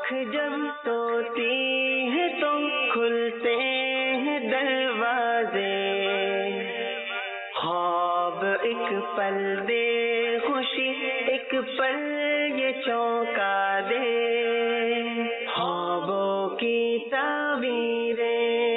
آنکھ جب سوتی ہے تو کھلتے ہیں دروازے، خواب ایک پل دے خوشی ایک پل یہ چونکا دے، خوابوں کی تعبیریں۔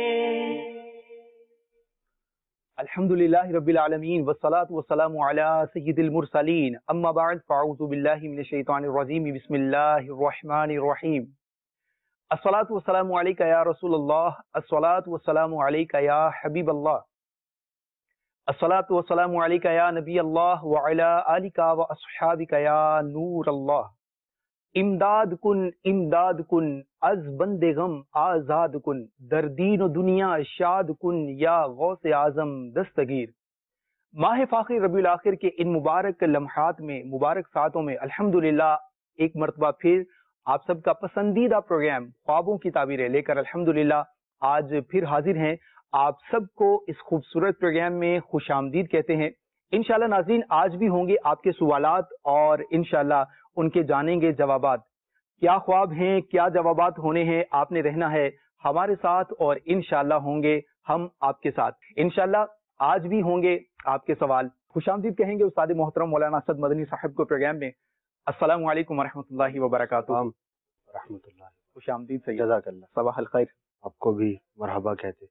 الحمدللہ رب العالمین والصلاة والسلام علی سید المرسلین، اما بعد فاعوذ باللہ من الشیطان الرجیم، بسم اللہ الرحمن الرحیم۔ الصلاة والسلام علیکہ یا رسول اللہ، الصلاة والسلام علیکہ یا حبیب اللہ، الصلاة والسلام علیکہ یا نبی اللہ وعلی آلکہ واصحابکہ یا نور اللہ۔ امداد کن از بند غم آزاد کن، در دین و دنیا شاد کن یا غوث اعظم دستگیر۔ ماہ فاخر ربیع الاخر کے ان مبارک لمحات میں، مبارک ساعتوں میں الحمدللہ ایک مرتبہ پھر آپ سب کا پسندیدہ پروگرام خوابوں کی تعبیریں لے کر الحمدللہ آج پھر حاضر ہیں۔ آپ سب کو اس خوبصورت پروگرام میں خوش آمدید کہتے ہیں۔ انشاءاللہ ناظرین آج بھی ہوں گے آپ کے سوالات اور انشاءاللہ ان کے جانیں گے جوابات۔ کیا خواب ہیں، کیا جوابات ہونے ہیں، آپ نے رہنا ہے ہمارے ساتھ اور انشاءاللہ ہوں گے ہم آپ کے ساتھ۔ انشاءاللہ آج بھی ہوں گے آپ کے سوال۔ خوش آمدید کہیں گے استاد محترم مولانا اسد مدنی صاحب کو پروگرام میں۔ السلام علیکم ورحمۃ اللہ وبرکاتہ۔ رحمۃ اللہ، خوش آمدید سید، جزاک اللہ، صباح الخیر۔ آپ کو بھی مرحبا کہتے۔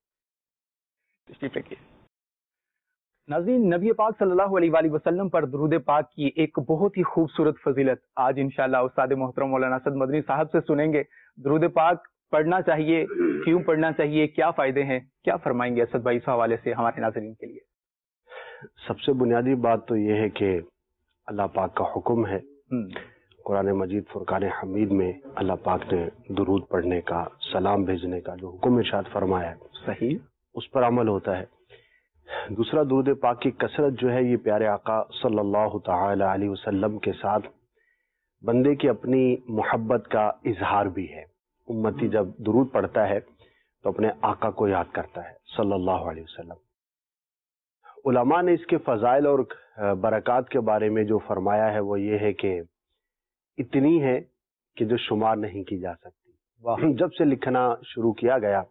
ناظرین نبی پاک صلی اللہ علیہ وآلہ وسلم پر درود پاک کی ایک بہت ہی خوبصورت فضیلت آج انشاءاللہ استاد محترم مولانا اسد مدنی صاحب سے سنیں گے۔ درود پاک پڑھنا چاہیے، کیوں پڑھنا چاہیے، کیا فائدے ہیں، کیا فرمائیں گے اسد بھائی اس حوالے سے ہمارے ناظرین کے لیے؟ سب سے بنیادی بات تو یہ ہے کہ اللہ پاک کا حکم ہے، قرآن مجید فرقان حمید میں اللہ پاک نے درود پڑھنے کا، سلام بھیجنے کا جو حکم ارشاد فرمایا ہے، صحیح، اس پر عمل ہوتا ہے۔ دوسرا درود پاک کی کثرت جو ہے یہ پیارے آقا صلی اللہ تعالی علیہ وسلم کے ساتھ بندے کی اپنی محبت کا اظہار بھی ہے۔ امتی جب درود پڑھتا ہے تو اپنے آقا کو یاد کرتا ہے صلی اللہ علیہ وسلم۔ علماء نے اس کے فضائل اور برکات کے بارے میں جو فرمایا ہے وہ یہ ہے کہ اتنی ہے کہ جو شمار نہیں کی جا سکتی۔ جب سے لکھنا شروع کیا گیا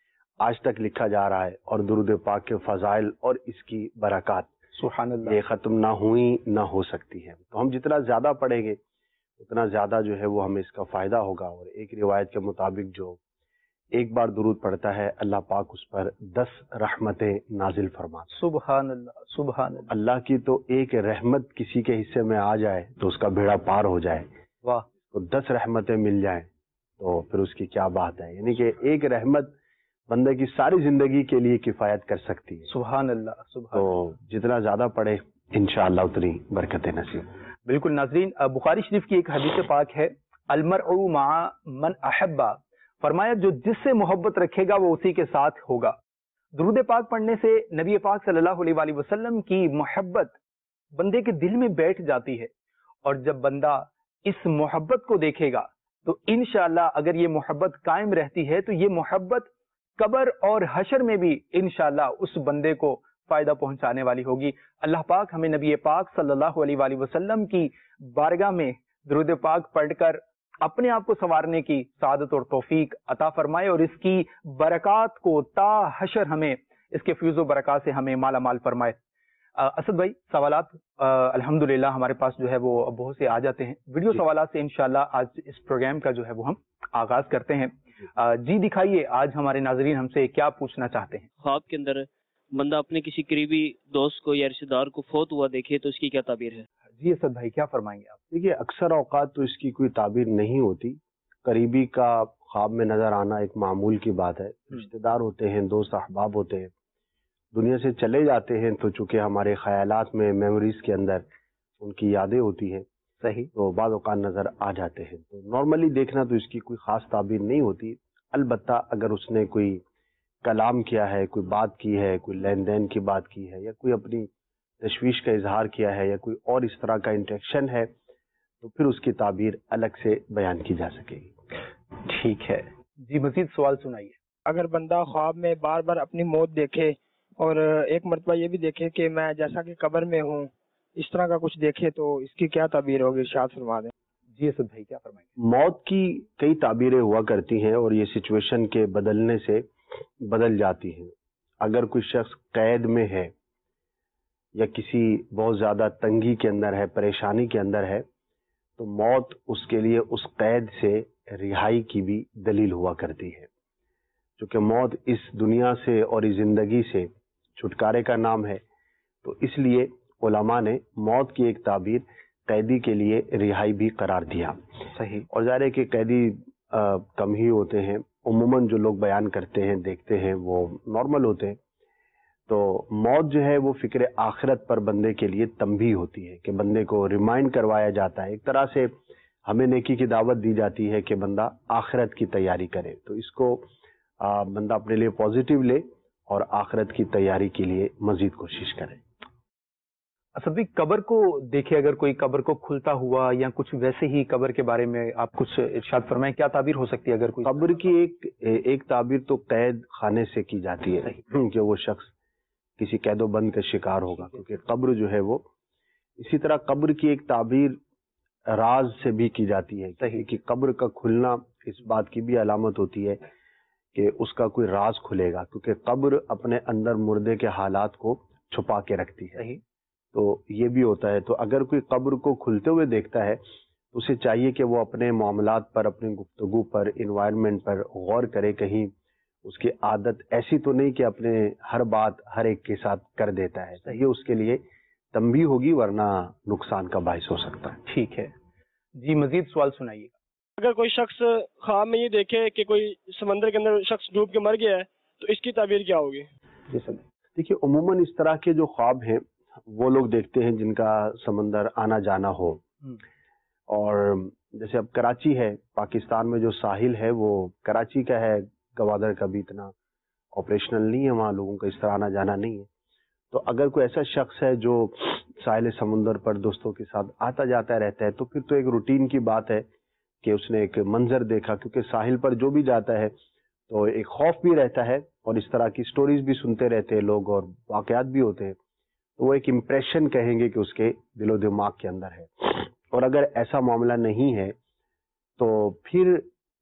آج تک لکھا جا رہا ہے، اور درود پاک کے فضائل اور اس کی برکات سبحان اللہ یہ ختم نہ ہوئی نہ ہو سکتی ہے۔ تو ہم جتنا زیادہ پڑھیں گے اتنا زیادہ جو ہے وہ ہمیں اس کا فائدہ ہوگا۔ اور ایک روایت کے مطابق جو ایک بار درود پڑھتا ہے اللہ پاک اس پر 10 رحمتیں نازل فرماتا ہے۔ سبحان اللہ سبحان اللہ۔ اللہ کی تو ایک رحمت کسی کے حصے میں آ جائے تو اس کا بیڑا پار ہو جائے، واہ، تو 10 رحمتیں مل جائیں تو پھر اس کی کیا بات ہے۔ یعنی کہ ایک رحمت بندے کی ساری زندگی کے لیے کفایت کر سکتی ہے۔ سبحان اللہ سبحان تو اللہ۔ جتنا زیادہ پڑھے انشاءاللہ اتنی برکتیں نصیب۔ بالکل ناظرین بخاری شریف کی ایک حدیث پاک ہے، المرء مع من احبا، فرمایا جو جس سے محبت رکھے گا وہ اسی کے ساتھ ہوگا۔ درود پاک پڑھنے سے نبی پاک صلی اللہ علیہ وآلہ وسلم کی محبت بندے کے دل میں بیٹھ جاتی ہے، اور جب بندہ اس محبت کو دیکھے گا تو انشاءاللہ اگر یہ محبت قائم رہتی ہے تو یہ محبت قبر اور حشر میں بھی انشاءاللہ اس بندے کو فائدہ پہنچانے والی ہوگی۔ اللہ پاک ہمیں نبی پاک صلی اللہ علیہ وآلہ وسلم کی بارگاہ میں درود پاک پڑھ کر اپنے آپ کو سنوارنے کی سعادت اور توفیق عطا فرمائے، اور اس کی برکات کو تا حشر ہمیں اس کے فیض و برکات سے ہمیں مالا مال فرمائے۔ اسد بھائی سوالات الحمدللہ ہمارے پاس جو ہے وہ بہت سے آ جاتے ہیں۔ ویڈیو سوالات سے انشاءاللہ آج اس پروگرام کا جو ہے وہ ہم آغاز کرتے ہیں۔ جی دکھائیے آج ہمارے ناظرین ہم سے کیا پوچھنا چاہتے ہیں۔ خواب کے اندر بندہ اپنے کسی قریبی دوست کو یا رشتہ دار کو فوت ہوا دیکھے تو اس کی کیا تعبیر ہے؟ جی اسد بھائی کیا فرمائیں گے آپ؟ دیکھیے اکثر اوقات تو اس کی کوئی تعبیر نہیں ہوتی، قریبی کا خواب میں نظر آنا ایک معمول کی بات ہے۔ رشتہ دار ہوتے ہیں، دوست احباب ہوتے ہیں، دنیا سے چلے جاتے ہیں تو چونکہ ہمارے خیالات میں میموریز کے اندر ان کی یادیں ہوتی ہیں، صحیح، تو بعض اوقات نظر آ جاتے ہیں۔ تو نارملی دیکھنا تو اس کی کوئی خاص تعبیر نہیں ہوتی، البتہ اگر اس نے کوئی کلام کیا ہے، کوئی بات کی ہے، کوئی لین دین کی بات کی ہے، یا کوئی اپنی تشویش کا اظہار کیا ہے، یا کوئی اور اس طرح کا انٹریکشن ہے، تو پھر اس کی تعبیر الگ سے بیان کی جا سکے گی۔ ٹھیک ہے جی، مزید سوال سنائیے۔ اگر بندہ خواب میں بار بار اپنی موت دیکھے اور ایک مرتبہ یہ بھی دیکھے کہ میں جیسا کہ قبر میں ہوں، اس طرح کا کچھ دیکھے تو اس کی کیا تعبیر ہوگی، ارشاد فرما دیں۔ جی اسد بھائی کیا فرمائیں گے؟ موت کی کئی تعبیریں ہوا کرتی ہیں اور یہ سچویشن کے بدلنے سے بدل جاتی ہیں. اگر کوئی شخص قید میں ہے یا کسی بہت زیادہ تنگی کے اندر ہے، پریشانی کے اندر ہے، تو موت اس کے لیے اس قید سے رہائی کی بھی دلیل ہوا کرتی ہے. چونکہ موت اس دنیا سے اور اس زندگی سے چھٹکارے کا نام ہے، تو اس لیے علماء نے موت کی ایک تعبیر قیدی کے لیے رہائی بھی قرار دیا. صحیح. اور ظاہر ہے کہ قیدی کم ہی ہوتے ہیں، عموماً جو لوگ بیان کرتے ہیں دیکھتے ہیں وہ نارمل ہوتے ہیں. تو موت جو ہے وہ فکر آخرت پر بندے کے لیے تنبیہ ہوتی ہے کہ بندے کو ریمائنڈ کروایا جاتا ہے. ایک طرح سے ہمیں نیکی کی دعوت دی جاتی ہے کہ بندہ آخرت کی تیاری کرے. تو اس کو بندہ اپنے لیے پازیٹیو لے اور آخرت کی تیاری کے لیے مزید کوشش کرے. اسد بھائی قبر کو دیکھے، اگر کوئی قبر کو کھلتا ہوا یا کچھ ویسے ہی قبر کے بارے میں آپ کچھ ارشاد فرمائیں، کیا تعبیر ہو سکتی ہے؟ اگر کوئی قبر کی ایک تعبیر تو قید خانے سے کی جاتی ہے کہ وہ شخص کسی قید و بند کا شکار ہوگا، کیونکہ قبر جو ہے وہ اسی طرح قبر کی ایک تعبیر راز سے بھی کی جاتی ہے کہ قبر کا کھلنا اس بات کی بھی علامت ہوتی ہے کہ اس کا کوئی راز کھلے گا، کیونکہ قبر اپنے اندر مردے کے حالات کو چھپا کے رکھتی ہے. تو یہ بھی ہوتا ہے. تو اگر کوئی قبر کو کھلتے ہوئے دیکھتا ہے تو اسے چاہیے کہ وہ اپنے معاملات پر، اپنی گفتگو پر، انوائرمنٹ پر غور کرے. کہیں اس کی عادت ایسی تو نہیں کہ اپنے ہر بات ہر ایک کے ساتھ کر دیتا ہے. یہ اس کے لیے تنبیہ ہوگی، ورنہ نقصان کا باعث ہو سکتا ہے. ٹھیک ہے جی، مزید سوال سنائیے. اگر کوئی شخص خواب میں یہ دیکھے کہ کوئی سمندر کے اندر شخص ڈوب کے مر گیا ہے تو اس کی تعبیر کیا ہوگی؟ جی سر. دیکھیے عموماً اس طرح کے جو خواب ہیں وہ لوگ دیکھتے ہیں جن کا سمندر آنا جانا ہو. اور جیسے اب کراچی ہے، پاکستان میں جو ساحل ہے وہ کراچی کا ہے، گوادر کا بھی اتنا آپریشنل نہیں ہے، وہاں لوگوں کا اس طرح آنا جانا نہیں ہے. تو اگر کوئی ایسا شخص ہے جو ساحل سمندر پر دوستوں کے ساتھ آتا جاتا رہتا ہے تو پھر تو ایک روٹین کی بات ہے کہ اس نے ایک منظر دیکھا، کیونکہ ساحل پر جو بھی جاتا ہے تو ایک خوف بھی رہتا ہے اور اس طرح کی سٹوریز بھی سنتے رہتے ہیں لوگ اور واقعات بھی ہوتے ہیں. تو وہ ایک امپریشن کہیں گے کہ اس کے دل و دماغ کے اندر ہے. اور اگر ایسا معاملہ نہیں ہے تو پھر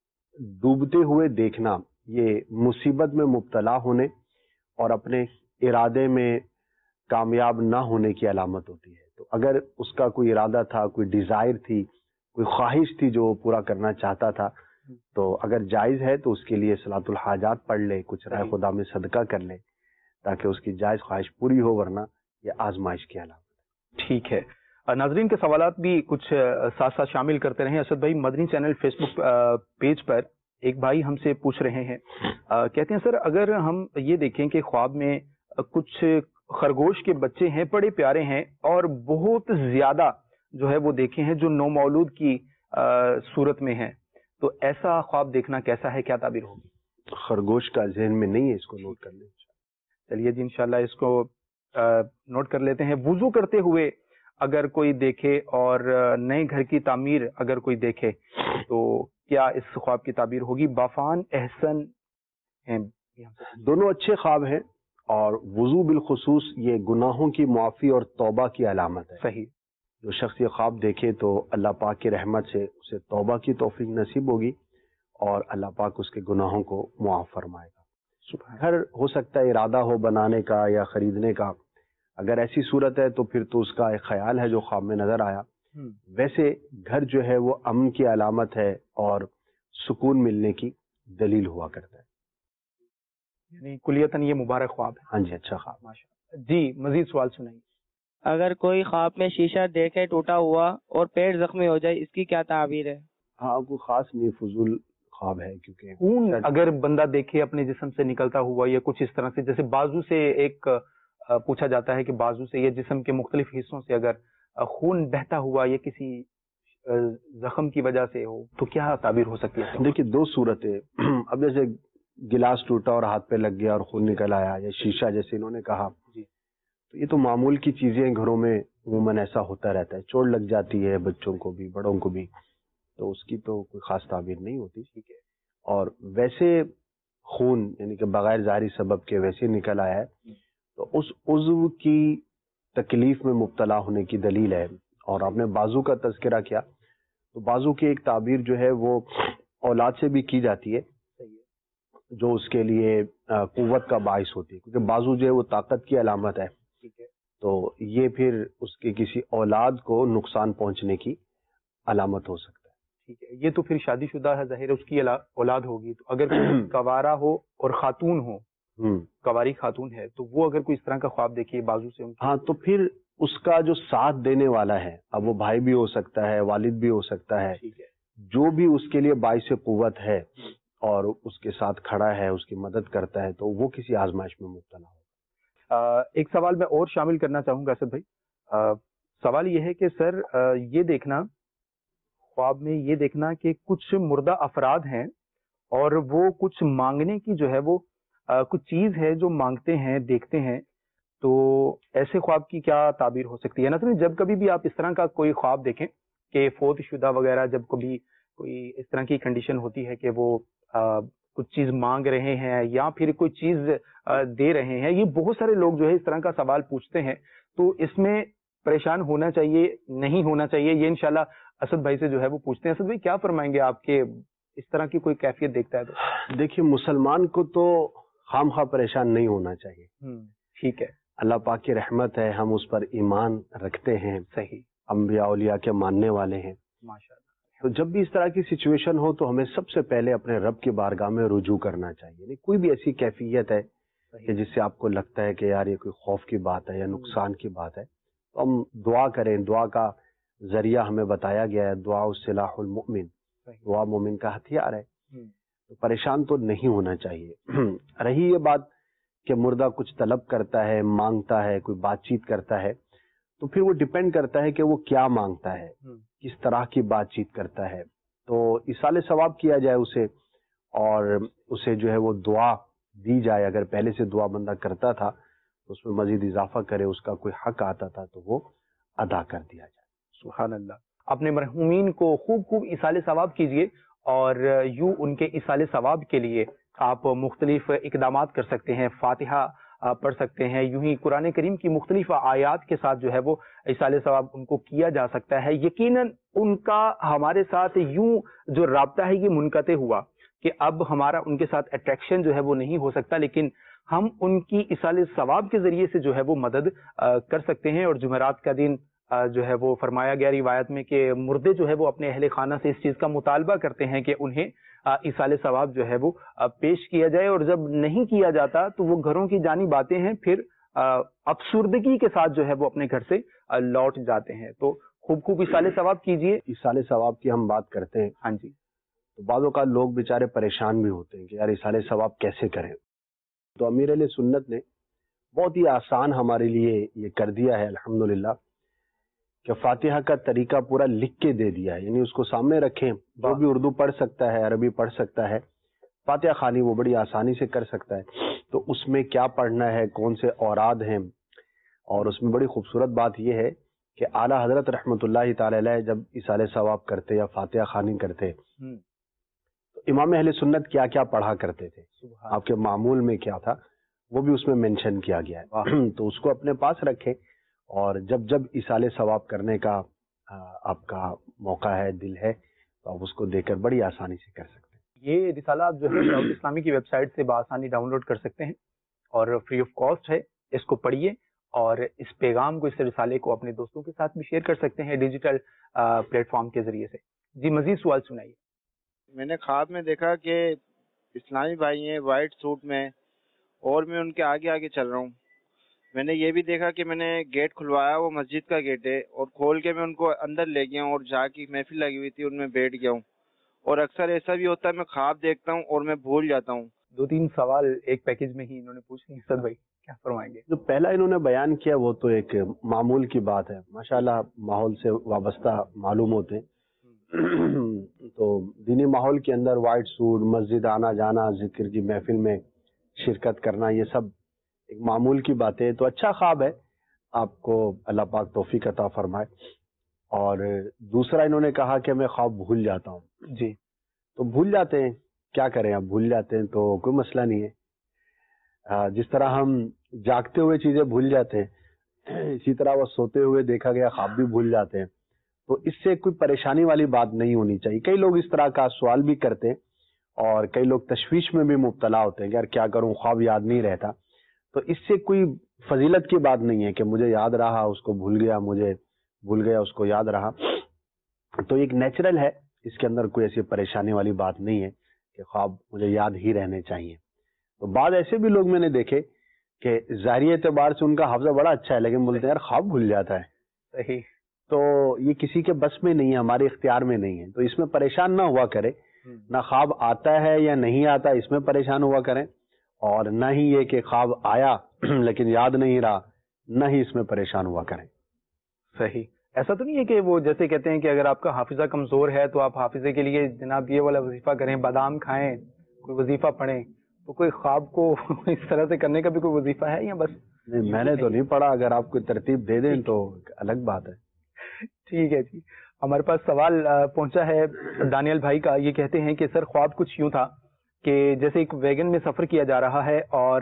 ڈوبتے ہوئے دیکھنا یہ مصیبت میں مبتلا ہونے اور اپنے ارادے میں کامیاب نہ ہونے کی علامت ہوتی ہے. تو اگر اس کا کوئی ارادہ تھا، کوئی ڈیزائر تھی، کوئی خواہش تھی جو وہ پورا کرنا چاہتا تھا، تو اگر جائز ہے تو اس کے لیے صلاۃ الحاجات پڑھ لے، کچھ رائے خدا میں صدقہ کر لے تاکہ اس کی جائز خواہش پوری ہو، ورنہ یہ آزمائش کی علامت ہے. ٹھیک ہے. ناظرین کے سوالات بھی کچھ ساتھ ساتھ شامل کرتے رہیں. اسد بھائی، Madani channel Facebook page پر ایک بھائی ہم سے پوچھ رہے ہیں، کہتے ہیں سر اگر ہم یہ دیکھیں کہ خواب میں کچھ خرگوش کے بچے ہیں، بڑے پیارے ہیں اور بہت زیادہ جو ہے وہ دیکھے ہیں جو نو مولود کی صورت میں ہیں، تو ایسا خواب دیکھنا کیسا ہے، کیا تعبیر ہوگی؟ خرگوش کا ذہن میں نہیں ہے، اس کو نوٹ کر لیں. چلیے جی انشاءاللہ اس کو نوٹ کر لیتے ہیں. وضو کرتے ہوئے اگر کوئی دیکھے اور نئے گھر کی تعمیر اگر کوئی دیکھے تو کیا اس خواب کی تعبیر ہوگی؟ بافان احسن ہیں. دونوں اچھے خواب ہیں اور وضو بالخصوص یہ گناہوں کی معافی اور توبہ کی علامت ہے. صحیح. جو شخص یہ خواب دیکھے تو اللہ پاک کی رحمت سے اسے توبہ کی توفیق نصیب ہوگی اور اللہ پاک اس کے گناہوں کو معاف فرمائے گا. گھر ہو سکتا ہے ارادہ ہو بنانے کا یا خریدنے کا، اگر ایسی صورت ہے تو پھر تو اس کا ایک خیال ہے جو خواب میں نظر آیا. ویسے گھر جو ہے وہ امن کی علامت ہے اور سکون ملنے کی دلیل ہوا کرتا ہے. یعنی کلیتاً یہ مبارک خواب ہے. ہاں جی، اچھا خواب. ماشاءاللہ. جی مزید سوال سنائیے. اگر کوئی خواب میں شیشہ دیکھے ٹوٹا ہوا اور پیٹ زخمی ہو جائے، اس کی کیا تعبیر ہے؟ ہاں کوئی خاص نہیں، فضول خواب ہے. کیونکہ خون اگر بندہ دیکھے اپنے جسم سے نکلتا ہوا یا کچھ اس طرح سے، جیسے بازو سے ایک پوچھا جاتا ہے کہ بازو سے یا جسم کے مختلف حصوں سے اگر خون بہتا ہوا یا کسی زخم کی وجہ سے ہو تو کیا تعبیر ہو سکتی ہے؟ دیکھیے دو صورتیں. اب جیسے گلاس ٹوٹا اور ہاتھ پہ لگ گیا اور خون نکل آیا، یا شیشہ جیسے انہوں نے کہا، تو یہ تو معمول کی چیزیں گھروں میں عموماً ایسا ہوتا رہتا ہے. چوٹ لگ جاتی ہے بچوں کو بھی بڑوں کو بھی، تو اس کی تو کوئی خاص تعبیر نہیں ہوتی. ٹھیک ہے. اور ویسے خون یعنی کہ بغیر ظاہری سبب کے ویسے نکل آیا ہے تو اس عضو کی تکلیف میں مبتلا ہونے کی دلیل ہے. اور آپ نے بازو کا تذکرہ کیا تو بازو کی ایک تعبیر جو ہے وہ اولاد سے بھی کی جاتی ہے جو اس کے لیے قوت کا باعث ہوتی ہے، کیونکہ بازو جو ہے وہ طاقت کی علامت ہے، تو یہ پھر اس کے کسی اولاد کو نقصان پہنچنے کی علامت ہو سکتا ہے۔ ٹھیک ہے، یہ تو پھر شادی شدہ ہے، ظاہر ہے اس کی اولاد ہوگی، تو اگر کوئی کوارا ہو اور خاتون ہو، کواری خاتون ہے، تو وہ اگر کوئی اس طرح کا خواب دیکھے بازو سے ہاں، تو پھر اس کا جو ساتھ دینے والا ہے، اب وہ بھائی بھی ہو سکتا ہے، والد بھی ہو سکتا ہے، جو بھی اس کے لیے باعث قوت ہے اور اس کے ساتھ کھڑا ہے، اس کی مدد کرتا ہے، تو وہ کسی آزمائش میں مبتلا ہو۔ ایک سوال میں اور شامل کرنا چاہوں گا اسد بھائی، سوال یہ ہے کہ سر یہ دیکھنا، خواب میں یہ دیکھنا کہ کچھ مردہ افراد ہیں اور وہ کچھ مانگنے کی جو ہے وہ کچھ چیز ہے جو مانگتے ہیں، دیکھتے ہیں، تو ایسے خواب کی کیا تعبیر ہو سکتی ہے؟ نا جب کبھی بھی آپ اس طرح کا کوئی خواب دیکھیں کہ فوت شدہ وغیرہ، جب کبھی کوئی اس طرح کی کنڈیشن ہوتی ہے کہ وہ کچھ چیز مانگ رہے ہیں یا پھر کوئی چیز دے رہے ہیں، یہ بہت سارے لوگ جو ہے اس طرح کا سوال پوچھتے ہیں، تو اس میں پریشان ہونا چاہیے نہیں ہونا چاہیے، یہ انشاءاللہ اسد بھائی سے جو ہے وہ پوچھتے ہیں۔ اسد بھائی کیا فرمائیں گے آپ کے اس طرح کی کوئی کیفیت دیکھتا ہے تو؟ دیکھیے، مسلمان کو تو خام خواہ پریشان نہیں ہونا چاہیے، ٹھیک ہے، اللہ پاک کی رحمت ہے، ہم اس پر ایمان رکھتے ہیں، صحیح، انبیاء اولیاء کے ماننے والے ہیں، ماشاءاللہ۔ تو جب بھی اس طرح کی سچویشن ہو تو ہمیں سب سے پہلے اپنے رب کی بارگاہ میں رجوع کرنا چاہیے۔ یعنی کوئی بھی ایسی کیفیت ہے کہ جس سے آپ کو لگتا ہے کہ یار یہ کوئی خوف کی بات ہے یا نقصان کی بات ہے، تو ہم دعا کریں، دعا کا ذریعہ ہمیں بتایا گیا ہے، دعا سلاح المؤمن، دعا مومن کا ہتھیار ہے، تو پریشان تو نہیں ہونا چاہیے۔ رہی یہ بات کہ مردہ کچھ طلب کرتا ہے، مانگتا ہے، کوئی بات چیت کرتا ہے، تو پھر وہ ڈیپینڈ کرتا ہے کہ وہ کیا مانگتا ہے، کس طرح کی بات چیت کرتا ہے، تو ایصال ثواب کیا جائے اسے، اور اسے جو ہے وہ دعا دی جائے۔ اگر پہلے سے دعا بندہ کرتا تھا تو اس میں مزید اضافہ کرے، اس کا کوئی حق آتا تھا تو وہ ادا کر دیا جائے۔ سبحان اللہ۔ اپنے مرحومین کو خوب ایصال ثواب کیجئے، اور یوں ان کے ایصال ثواب کے لیے آپ مختلف اقدامات کر سکتے ہیں، فاتحہ پڑھ سکتے ہیں، یوں ہی قرآن کریم کی مختلف آیات کے ساتھ جو ہے وہ ایصال ثواب ان کو کیا جا سکتا ہے۔ یقیناً ان کا ہمارے ساتھ یوں جو رابطہ ہے یہ منقطع ہوا کہ اب ہمارا ان کے ساتھ اٹریکشن جو ہے وہ نہیں ہو سکتا، لیکن ہم ان کی ایصال ثواب کے ذریعے سے جو ہے وہ مدد کر سکتے ہیں۔ اور جمعرات کا دن جو ہے وہ فرمایا گیا روایت میں کہ مردے جو ہے وہ اپنے اہل خانہ سے اس چیز کا مطالبہ کرتے ہیں کہ انہیں ایصال ثواب جو ہے وہ پیش کیا جائے، اور جب نہیں کیا جاتا تو وہ گھروں کی جانب آتے ہیں، پھر افسردگی کے ساتھ جو ہے وہ اپنے گھر سے لوٹ جاتے ہیں۔ تو خوب ایصال ثواب کیجئے۔ ایصال ثواب کی ہم بات کرتے ہیں، ہاں جی، تو بعض اوقات لوگ بیچارے پریشان بھی ہوتے ہیں کہ یار ایصال ثواب کیسے کریں، تو امیر علیہ سنت نے بہت ہی آسان ہمارے لیے یہ کر دیا ہے الحمدللہ، کہ فاتحہ کا طریقہ پورا لکھ کے دے دیا ہے، یعنی اس کو سامنے رکھیں، جو بھی اردو پڑھ سکتا ہے، عربی پڑھ سکتا ہے، فاتحہ خوانی وہ بڑی آسانی سے کر سکتا ہے۔ تو اس میں کیا پڑھنا ہے، کون سے اوراد ہیں، اور اس میں بڑی خوبصورت بات یہ ہے کہ اعلیٰ حضرت رحمۃ اللہ تعالی علیہ جب ایصال ثواب کرتے یا فاتحہ خوانی کرتے تو امام اہل سنت کیا کیا پڑھا کرتے تھے، آپ کے معمول میں کیا تھا، وہ بھی اس میں مینشن کیا گیا ہے۔ تو اس کو اپنے پاس رکھیں، اور جب ایصال ثواب کرنے کا آپ کا موقع ہے، دل ہے، تو آپ اس کو دے کر بڑی آسانی سے کر سکتے ہیں۔ یہ رسالہ آپ جو ہے دعوت اسلامی کی ویب سائٹ سے بآسانی ڈاؤن لوڈ کر سکتے ہیں، اور فری آف کاسٹ ہے، اس کو پڑھیے، اور اس پیغام کو، اس رسالے کو اپنے دوستوں کے ساتھ بھی شیئر کر سکتے ہیں ڈیجیٹل پلیٹ فارم کے ذریعے سے۔ جی مزید سوال سنائیے۔ میں نے خواب میں دیکھا کہ اسلامی بھائی ہیں وائٹ سوٹ میں، اور میں ان کے آگے آگے چل رہا ہوں۔ میں نے یہ بھی دیکھا کہ میں نے گیٹ کھلوایا، وہ مسجد کا گیٹ ہے، اور کھول کے میں ان کو اندر لے گیا ہوں، اور جا کی محفل لگی ہوئی تھی ان میں بیٹھ گیا ہوں۔ اور اکثر ایسا بھی ہوتا ہے میں خواب دیکھتا ہوں اور میں بھول جاتا ہوں۔ 2-3 سوال ایک پیکج میں ہی انہوں نے پوچھے ہیں، اسد بھائی کیا فرمائیں گے؟ جو پہلا انہوں نے بیان کیا وہ تو ایک معمول کی بات ہے، ماشاءاللہ ماحول سے وابستہ معلوم ہوتے ہیں۔ تو دینی ماحول کے اندر وائٹ سوٹ، مسجد آنا جانا، ذکر کی محفل میں شرکت کرنا، یہ سب ایک معمول کی بات ہے، تو اچھا خواب ہے، آپ کو اللہ پاک توفیق عطا فرمائے۔ اور دوسرا انہوں نے کہا کہ میں خواب بھول جاتا ہوں۔ جی، تو بھول جاتے ہیں، کیا کریں، اب بھول جاتے ہیں تو کوئی مسئلہ نہیں ہے۔ جس طرح ہم جاگتے ہوئے چیزیں بھول جاتے ہیں، اسی طرح وہ سوتے ہوئے دیکھا گیا خواب بھی بھول جاتے ہیں۔ تو اس سے کوئی پریشانی والی بات نہیں ہونی چاہیے. کئی لوگ اس طرح کا سوال بھی کرتے ہیں اور کئی لوگ تشویش میں بھی مبتلا ہوتے ہیں کہ یار کیا کروں، خواب یاد نہیں رہتا. تو اس سے کوئی فضیلت کی بات نہیں ہے کہ مجھے یاد رہا اس کو بھول گیا، مجھے بھول گیا اس کو یاد رہا. تو ایک نیچرل ہے، اس کے اندر کوئی ایسی پریشانی والی بات نہیں ہے کہ خواب مجھے یاد ہی رہنے چاہیے. تو بعض ایسے بھی لوگ میں نے دیکھے کہ ظاہری اعتبار سے ان کا حافظہ بڑا اچھا ہے لیکن بولتے ہیں یار خواب بھول جاتا ہے. صحیح. تو یہ کسی کے بس میں نہیں ہے، ہمارے اختیار میں نہیں ہے. تو اس میں پریشان نہ ہوا کرے، نہ خواب آتا ہے یا نہیں آتا اس میں پریشان ہوا کریں، اور نہ ہی یہ کہ خواب آیا لیکن یاد نہیں رہا، نہ ہی اس میں پریشان ہوا کریں. صحیح. ایسا تو نہیں ہے کہ وہ جیسے کہتے ہیں کہ اگر آپ کا حافظہ کمزور ہے تو آپ حافظے کے لیے جناب یہ والا وظیفہ کریں، بادام کھائیں، کوئی وظیفہ پڑھیں. تو کوئی خواب کو اس طرح سے کرنے کا بھی کوئی وظیفہ ہے یا بس؟ نہیں، میں نے تو نہیں پڑھا، اگر آپ کوئی ترتیب دے دیں تو الگ بات ہے. ٹھیک ہے جی. ہمارے پاس سوال پہنچا ہے دانیال بھائی کا. یہ کہتے ہیں کہ سر خواب کچھ یوں تھا کہ جیسے ایک ویگن میں سفر کیا جا رہا ہے اور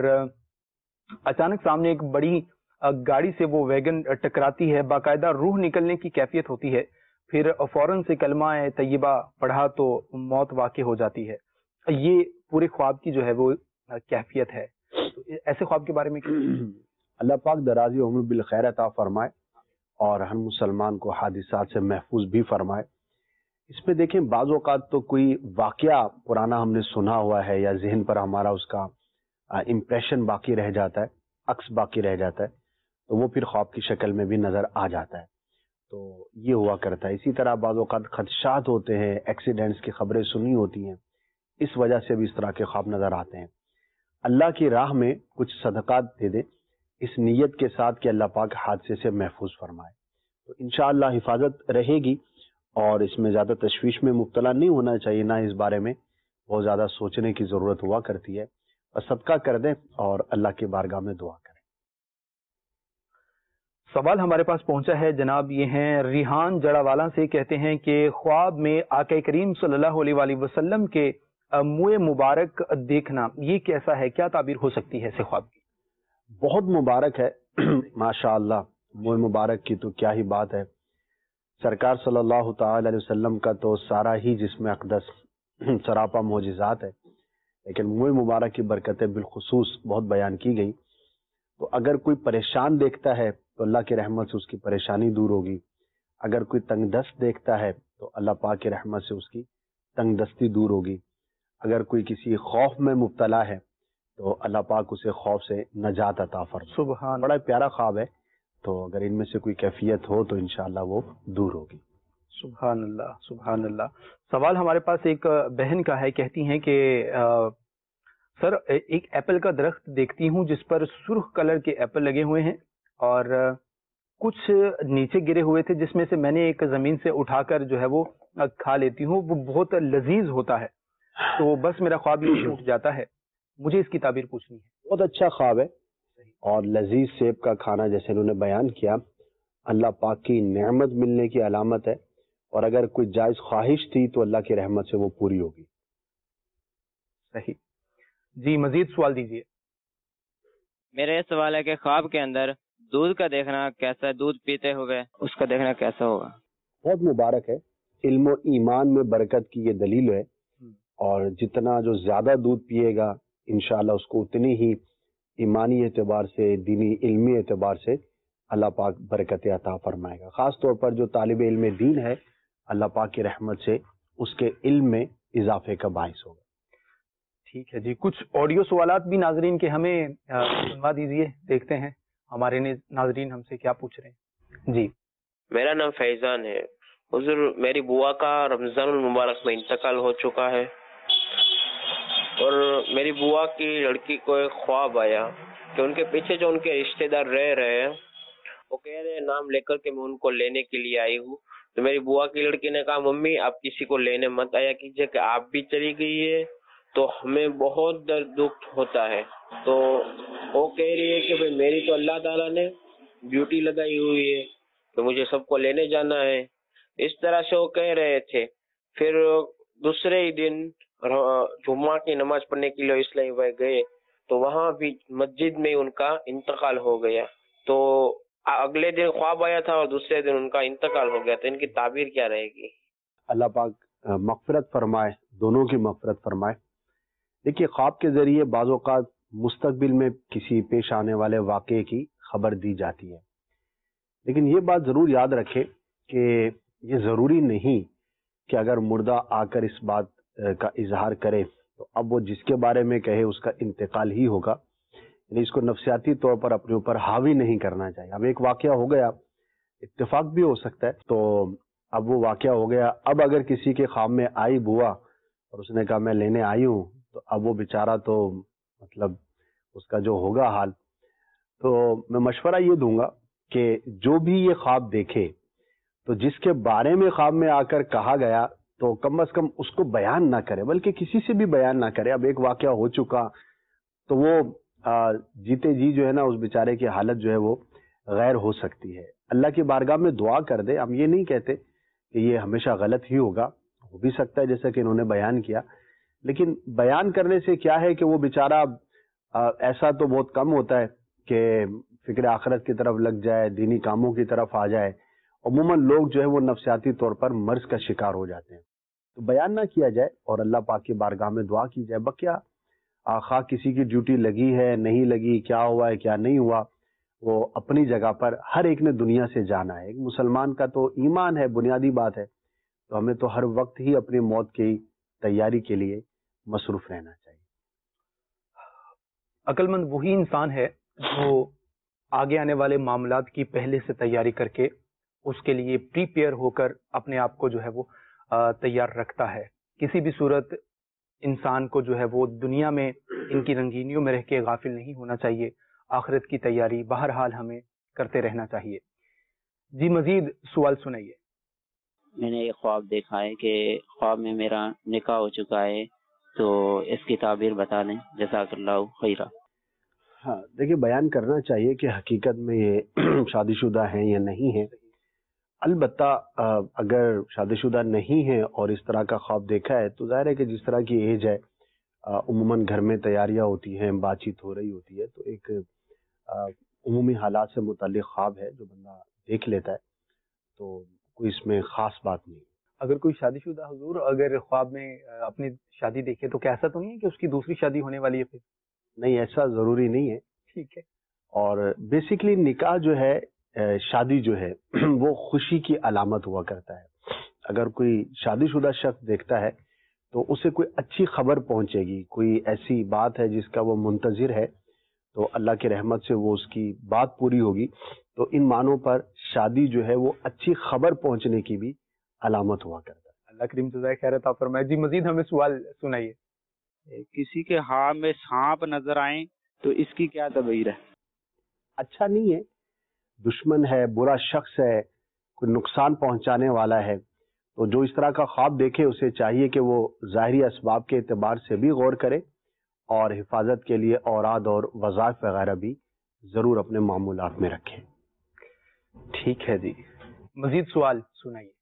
اچانک سامنے ایک بڑی گاڑی سے وہ ویگن ٹکراتی ہے، باقاعدہ روح نکلنے کی کیفیت ہوتی ہے، پھر فوراً سے کلمہ طیبہ پڑھا تو موت واقع ہو جاتی ہے. یہ پورے خواب کی جو ہے وہ کیفیت ہے. تو ایسے خواب کے بارے میں اللہ پاک درازی عمر بالخیر عطا فرمائے اور ہر مسلمان کو حادثات سے محفوظ بھی فرمائے. اس میں دیکھیں بعض اوقات تو کوئی واقعہ پرانا ہم نے سنا ہوا ہے یا ذہن پر ہمارا اس کا امپریشن باقی رہ جاتا ہے، عکس باقی رہ جاتا ہے، تو وہ پھر خواب کی شکل میں بھی نظر آ جاتا ہے. تو یہ ہوا کرتا ہے. اسی طرح بعض اوقات خدشات ہوتے ہیں، ایکسیڈنٹس کی خبریں سنی ہوتی ہیں، اس وجہ سے بھی اس طرح کے خواب نظر آتے ہیں. اللہ کی راہ میں کچھ صدقات دے دیں اس نیت کے ساتھ کہ اللہ پاک حادثے سے محفوظ فرمائے، تو انشاءاللہ حفاظت رہے گی. اور اس میں زیادہ تشویش میں مبتلا نہیں ہونا چاہیے، نہ اس بارے میں بہت زیادہ سوچنے کی ضرورت ہوا کرتی ہے. بس صدقہ کر دیں اور اللہ کی بارگاہ میں دعا کریں. سوال ہمارے پاس پہنچا ہے جناب، یہ ہیں ریحان جڑا والا سے. کہتے ہیں کہ خواب میں آقا کریم صلی اللہ علیہ وآلہ وسلم کے منہ مبارک دیکھنا یہ کیسا ہے، کیا تعبیر ہو سکتی ہے ایسے خواب کی؟ بہت مبارک ہے ماشاء اللہ. منہ مبارک کی تو کیا ہی بات ہے. سرکار صلی اللہ تعالی علیہ وسلم کا تو سارا ہی جسم اقدس سراپا معجزات ہے، لیکن منہ مبارک کی برکتیں بالخصوص بہت بیان کی گئی. تو اگر کوئی پریشان دیکھتا ہے تو اللہ کی رحمت سے اس کی پریشانی دور ہوگی. اگر کوئی تنگ دست دیکھتا ہے تو اللہ پاک کی رحمت سے اس کی تنگ دستی دور ہوگی. اگر کوئی کسی خوف میں مبتلا ہے تو اللہ پاک اسے خوف سے نجات عطا فرمائے. سبحان. بڑا پیارا خواب ہے، تو اگر ان میں سے کوئی کیفیت ہو تو انشاءاللہ وہ دور ہوگی. سبحان اللہ سبحان اللہ. سوال ہمارے پاس ایک بہن کا ہے. کہتی ہیں کہ سر ایک ایپل کا درخت دیکھتی ہوں جس پر سرخ کلر کے ایپل لگے ہوئے ہیں اور کچھ نیچے گرے ہوئے تھے جس میں سے میں نے ایک زمین سے اٹھا کر جو ہے وہ کھا لیتی ہوں. وہ بہت لذیذ ہوتا ہے. تو بس میرا خواب یہ ٹوٹ جاتا ہے. مجھے اس کی تعبیر پوچھنی ہے. بہت اچھا خواب ہے. اور لذیذ سیب کا کھانا جیسے انہوں نے بیان کیا اللہ پاک کی نعمت ملنے کی علامت ہے، اور اگر کوئی جائز خواہش تھی تو اللہ کی رحمت سے وہ پوری ہوگی. صحیح جی. مزید سوال دیجیے. میرا یہ سوال ہے کہ خواب کے اندر دودھ کا دیکھنا کیسا ہے، دودھ پیتے ہوئے اس کا دیکھنا کیسا ہوگا؟ بہت مبارک ہے. علم و ایمان میں برکت کی یہ دلیل ہے، اور جتنا جو زیادہ دودھ پیے گا انشاءاللہ اس کو اتنی ہی ایمانی اعتبار سے، دینی علمی اعتبار سے اللہ پاک برکت عطا فرمائے گا. خاص طور پر جو طالب علم دین ہے اللہ پاک کی رحمت سے اس کے علم میں اضافے کا باعث ہوگا. ٹھیک ہے جی. کچھ آڈیو سوالات بھی ناظرین کے ہمیں سنوا دیجیے، دیکھتے ہیں ہمارے ناظرین ہم سے کیا پوچھ رہے ہیں. جی. میرا نام فیضان ہے. حضور میری بوا کا رمضان المبارک میں انتقال ہو چکا ہے، اور میری بوا کی لڑکی کو ایک خواب آیا کہ ان کے پیچھے جو ان کے رشتہ دار رہ رہے ہیں وہ کہہ رہے ہیں نام لے کر کہ میں ان کو لینے کے لیے آئی ہوں. تو میری بوا کی لڑکی نے کہا ممی آپ کسی کو لینے مت آیا کیجیے کہ آپ بھی چلی گئی ہے تو ہمیں بہت درد دکھ ہوتا ہے. تو وہ کہہ رہی ہے کہ بھئی میری تو اللہ تعالیٰ نے ڈیوٹی لگائی ہوئی ہے کہ مجھے سب کو لینے جانا ہے. اس طرح سے وہ کہہ رہے تھے. پھر دوسرے ہی دن جمعہ کی نماز پڑھنے کے لیے اسلامی بھائی گئے تو وہاں بھی مسجد میں ان کا انتقال ہو گیا. تو अगले दिन ख्वाब आया था और दूसरे दिन उनका इंतकाल हो गया, तो इनकी ताबीर क्या रहेगी? अल्लाह पाक मग़फ़िरत फरमाए, दोनों की मग़फ़िरत फरमाए। देखिए, ख्वाब के ज़रिए बाज़ औक़ात मुस्तक़बिल में किसी पेश आने वाले वाक़े की खबर दी जाती है, लेकिन ये बात ज़रूर याद रखें कि ये ज़रूरी नहीं कि अगर मुर्दा आकर इस बात का इजहार करे तो अब वो जिसके बारे में कहे उसका इंतकाल ही होगा। यानी इसको नफसियाती तौर पर अपने ऊपर हावी नहीं करना चाहिए। अब एक वाक़या हो गया, इत्तेफाक भी हो सकता है, तो अब वो वाक़या हो गया, अब अगर किसी के ख्वाब में आई बुआ और उसने कहा मैं लेने आई हूँ, तो अब वो बेचारा तो मतलब उसका जो होगा हाल, तो मैं मशवरा ये दूंगा कि जो भी ये ख्वाब देखे तो जिसके बारे में ख्वाब में आकर कहा गया तो कम से कम उसको बयान ना करे, बल्कि किसी से भी बयान ना करे। अब एक वाक़या हो चुका तो वो जीते जी जो है ना उस बेचारे की हालत जो है वो गैर हो सकती है। अल्लाह की बारगाह में दुआ कर दे। हम ये नहीं कहते कि ये हमेशा गलत ही होगा, हो भी सकता है जैसा कि इन्होंने बयान किया, लेकिन बयान करने से क्या है कि वो बेचारा ऐसा तो बहुत कम होता है कि फिक्र आखिरत की तरफ लग जाए, दीनी कामों की तरफ आ जाए। अमूमन लोग जो है वो नफसियाती तौर पर मर्ज का शिकार हो जाते हैं। तो बयान ना किया जाए और अल्लाह पाक की बारगाह में दुआ की जाए। बकिया खा किसी की ड्यूटी लगी है नहीं लगी, क्या हुआ है क्या नहीं हुआ, वो अपनी जगह पर हर एक ने दुनिया से जाना है। एक मुसलमान का तो ईमान है, बुनियादी बात है, तो हमें तो हर वक्त ही अपनी मौत की तैयारी के लिए मसरूफ रहना चाहिए। अक्लमंद वही इंसान है जो आगे आने वाले मामलात की पहले से तैयारी करके उसके लिए प्रीपेयर होकर अपने आप को जो है वो तैयार रखता है। किसी भी सूरत इंसान को जो है वो दुनिया में इनकी रंगीनियों में रह के गाफिल नहीं होना चाहिए। आखिरत की तैयारी बहरहाल हमें करते रहना चाहिए। जी मजीद सवाल सुनाइए। मैंने ये ख्वाब देखा है कि ख्वाब में मेरा निकाह हो चुका है, तो इसकी ताबीर बता दें, जज़ाकल्लाहु खैरा। हाँ, देखिए, बयान करना चाहिए कि हकीकत में ये शादीशुदा हैं या नहीं है। अलबत्ता अगर शादीशुदा नहीं है और इस तरह का ख्वाब देखा है तो जाहिर है कि जिस तरह की एज है, उम्मन घर में तैयारियां होती हैं, बातचीत हो रही होती है, तो एक उमूमी हालात से मुताल्लिक ख्वाब है जो बंदा देख लेता है, तो कोई इसमें खास बात नहीं। अगर कोई शादीशुदा हुजूर अगर ख्वाब में अपनी शादी देखे तो क्या ऐसा तो नहीं है कि उसकी दूसरी शादी होने वाली है? फिर नहीं, ऐसा जरूरी नहीं है। ठीक है। और बेसिकली निकाह जो है, शादी जो है वो खुशी की अलामत हुआ करता है। अगर कोई शादीशुदा शख्स देखता है तो उसे कोई अच्छी खबर पहुंचेगी, कोई ऐसी बात है जिसका वो मुंतजिर है, तो अल्लाह की रहमत से वो उसकी बात पूरी होगी। तो इन मानों पर शादी जो है वो अच्छी खबर पहुंचने की भी अलामत हुआ करता है। अल्लाह करीम जज़ाए खैर अता फरमाए। जी मजीद हमें सवाल सुनाइए। किसी के हाथ में सांप नजर आए तो इसकी क्या तबीर है? अच्छा नहीं है, दुश्मन है, बुरा शख्स है, कोई नुकसान पहुंचाने वाला है, तो जो इस तरह का ख्वाब देखे उसे चाहिए कि वो ज़ाहिरी असबाब के एतबार से भी गौर करे और हिफाजत के लिए औराद और वज़ाइफ वगैरह भी जरूर अपने मामूलात में रखें। ठीक है जी, मजीद सवाल सुनाइए।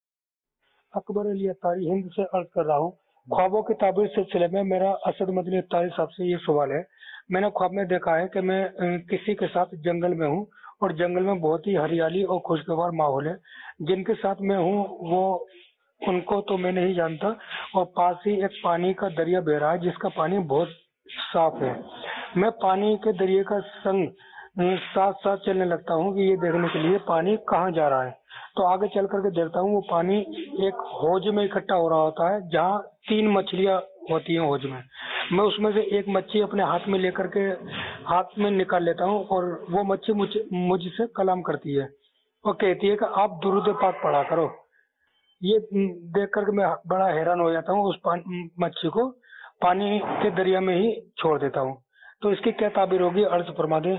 अकबर अली अत्तारी हिंद से अर्ज कर रहा हूँ। ख्वाबों की ताबीर सिलसिले में मेरा असद मदनी अत्तारी साहब से ये सवाल है। मैंने ख्वाब में देखा है कि मैं किसी के साथ जंगल में हूँ और जंगल में बहुत ही हरियाली और खुशगवार माहौल है। जिनके साथ मैं हूँ वो उनको तो मैं नहीं जानता, और पास ही एक पानी का दरिया बह रहा है जिसका पानी बहुत साफ है। मैं पानी के दरिया का संग साथ साथ चलने लगता हूँ कि ये देखने के लिए पानी कहाँ जा रहा है। तो आगे चल करके देखता हूँ वो पानी एक हौज में इकट्ठा हो रहा होता है जहाँ 3 मछलियाँ होती हैं हौज में। मैं उसमें से एक मच्छी अपने हाथ में लेकर के हाथ में निकाल लेता हूँ और वो मच्छी मुझसे कलाम करती है और कहती है कि आप दुरूद पाक पढ़ा करो। ये देख करके मैं बड़ा हैरान हो जाता हूँ। उस मच्छी को पानी के दरिया में ही छोड़ देता हूँ। तो इसकी क्या ताबीर होगी, अर्ज फरमा दे।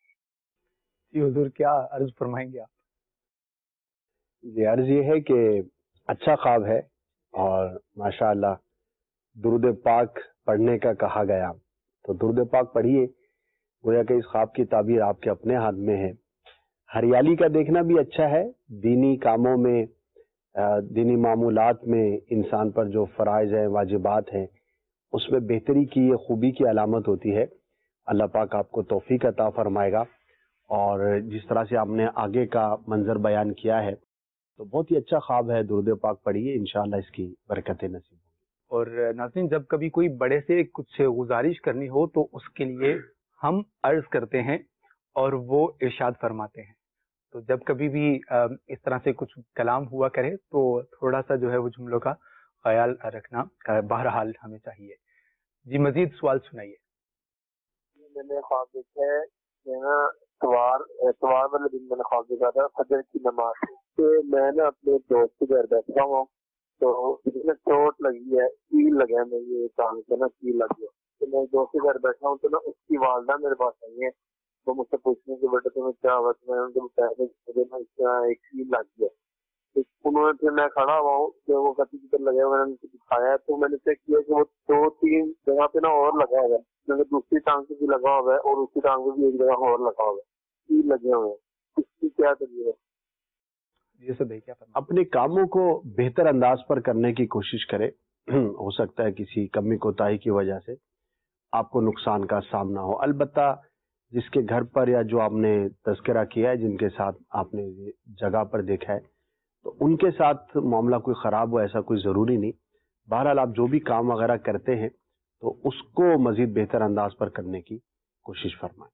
जी हुजूर, क्या अर्ज फरमाएंगे आप? जी, अर्ज ये है कि अच्छा ख्वाब है और माशाअल्लाह दुरूद पाक पढ़ने का कहा गया, तो दुरूद पाक पढ़िए। गोया कि इस ख्वाब की ताबीर आपके अपने हाथ में है। हरियाली का देखना भी अच्छा है। दीनी कामों में, दीनी मामूलात में इंसान पर जो फ़राइज़ हैं, वाजिबात हैं, उसमें बेहतरी की, ये खूबी की अलामत होती है। अल्लाह पाक आपको तौफीक अता फरमाएगा اور جس طرح سے آپ نے آگے کا منظر بیان کیا ہے تو بہت ہی اچھا خواب ہے. درود پاک پڑھیے، انشاءاللہ اس کی برکتیں نصیب ہوں. اور ناظرین، جب کبھی کوئی بڑے سے کچھ گزارش کرنی ہو تو اس کے لیے ہم عرض کرتے ہیں اور وہ ارشاد فرماتے ہیں. تو جب کبھی بھی اس طرح سے کچھ کلام ہوا کرے تو تھوڑا سا جو ہے وہ جملوں کا خیال رکھنا بہرحال ہمیں چاہیے. جی مزید سوال سنائیے. میں نے خواب دیکھا ہے کہ نا اتوار والے دن میں نے خواب دیکھا تھا فجر کی نماز کہ میں نا اپنے دوست کے گھر بیٹھا ہوں تو اس میں چوٹ لگی ہے، کیل لگا ہے میری ٹانگ پہ نا، کیل لگ گیا. تو میں دوست کے گھر بیٹھا ہوں تو نا اس کی والدہ میرے پاس آئی ہے، وہ مجھ سے پوچھنے کے بیٹے تمہیں کیا ہوا؟ تو میں نے ان کو بتایا کہ نا اس طرح ایک کیل لگ گیا. انہوں نے پھر میں کھڑا ہوا ہوں کہ وہ کسی کی طرح لگا ہوا، میں نے ان کو دکھایا تو میں نے چیک کیا کہ وہ 2-3 جگہ پہ نا اور لگا ہوا ہے، کیونکہ دوسری ٹانگ سے بھی لگا ہوا ہے اور اسی ٹانگ پہ بھی ایک جگہ اور لگا ہوا ہے، کیل لگے ہوئے ہیں. اس کی کیا تجربہ ہے؟ اپنے کاموں کو بہتر انداز پر کرنے کی کوشش کرے. ہو سکتا ہے کسی کمی کوتاہی کی وجہ سے آپ کو نقصان کا سامنا ہو. البتہ جس کے گھر پر یا جو آپ نے تذکرہ کیا ہے، جن کے ساتھ آپ نے جگہ پر دیکھا ہے، تو ان کے ساتھ معاملہ کوئی خراب ہو ایسا کوئی ضروری نہیں. بہرحال آپ جو بھی کام وغیرہ کرتے ہیں تو اس کو مزید بہتر انداز پر کرنے کی کوشش فرمائیں.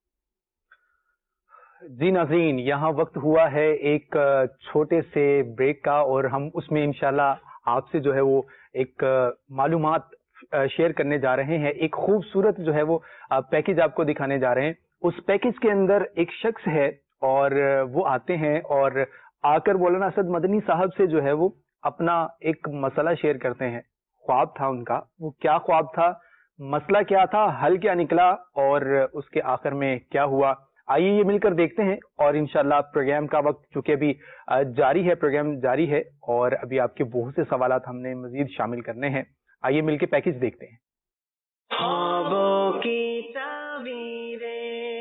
جی ناظرین، یہاں وقت ہوا ہے ایک چھوٹے سے بریک کا، اور ہم اس میں انشاءاللہ آپ سے جو ہے وہ ایک معلومات شیئر کرنے جا رہے ہیں. ایک خوبصورت جو ہے وہ پیکج آپ کو دکھانے جا رہے ہیں. اس پیکج کے اندر ایک شخص ہے اور وہ آتے ہیں اور آ کر مولانا اسد مدنی صاحب سے جو ہے وہ اپنا ایک مسئلہ شیئر کرتے ہیں. خواب تھا ان کا، وہ کیا خواب تھا، مسئلہ کیا تھا، حل کیا نکلا اور اس کے آخر میں کیا ہوا، آئیے یہ مل کر دیکھتے ہیں. اور انشاءاللہ پروگرام کا وقت چونکہ ابھی جاری ہے، پروگرام جاری ہے اور ابھی آپ کے بہت سے سوالات ہم نے مزید شامل کرنے ہیں. آئیے مل کے پیکج دیکھتے ہیں. خوابوں کی تعبیریں.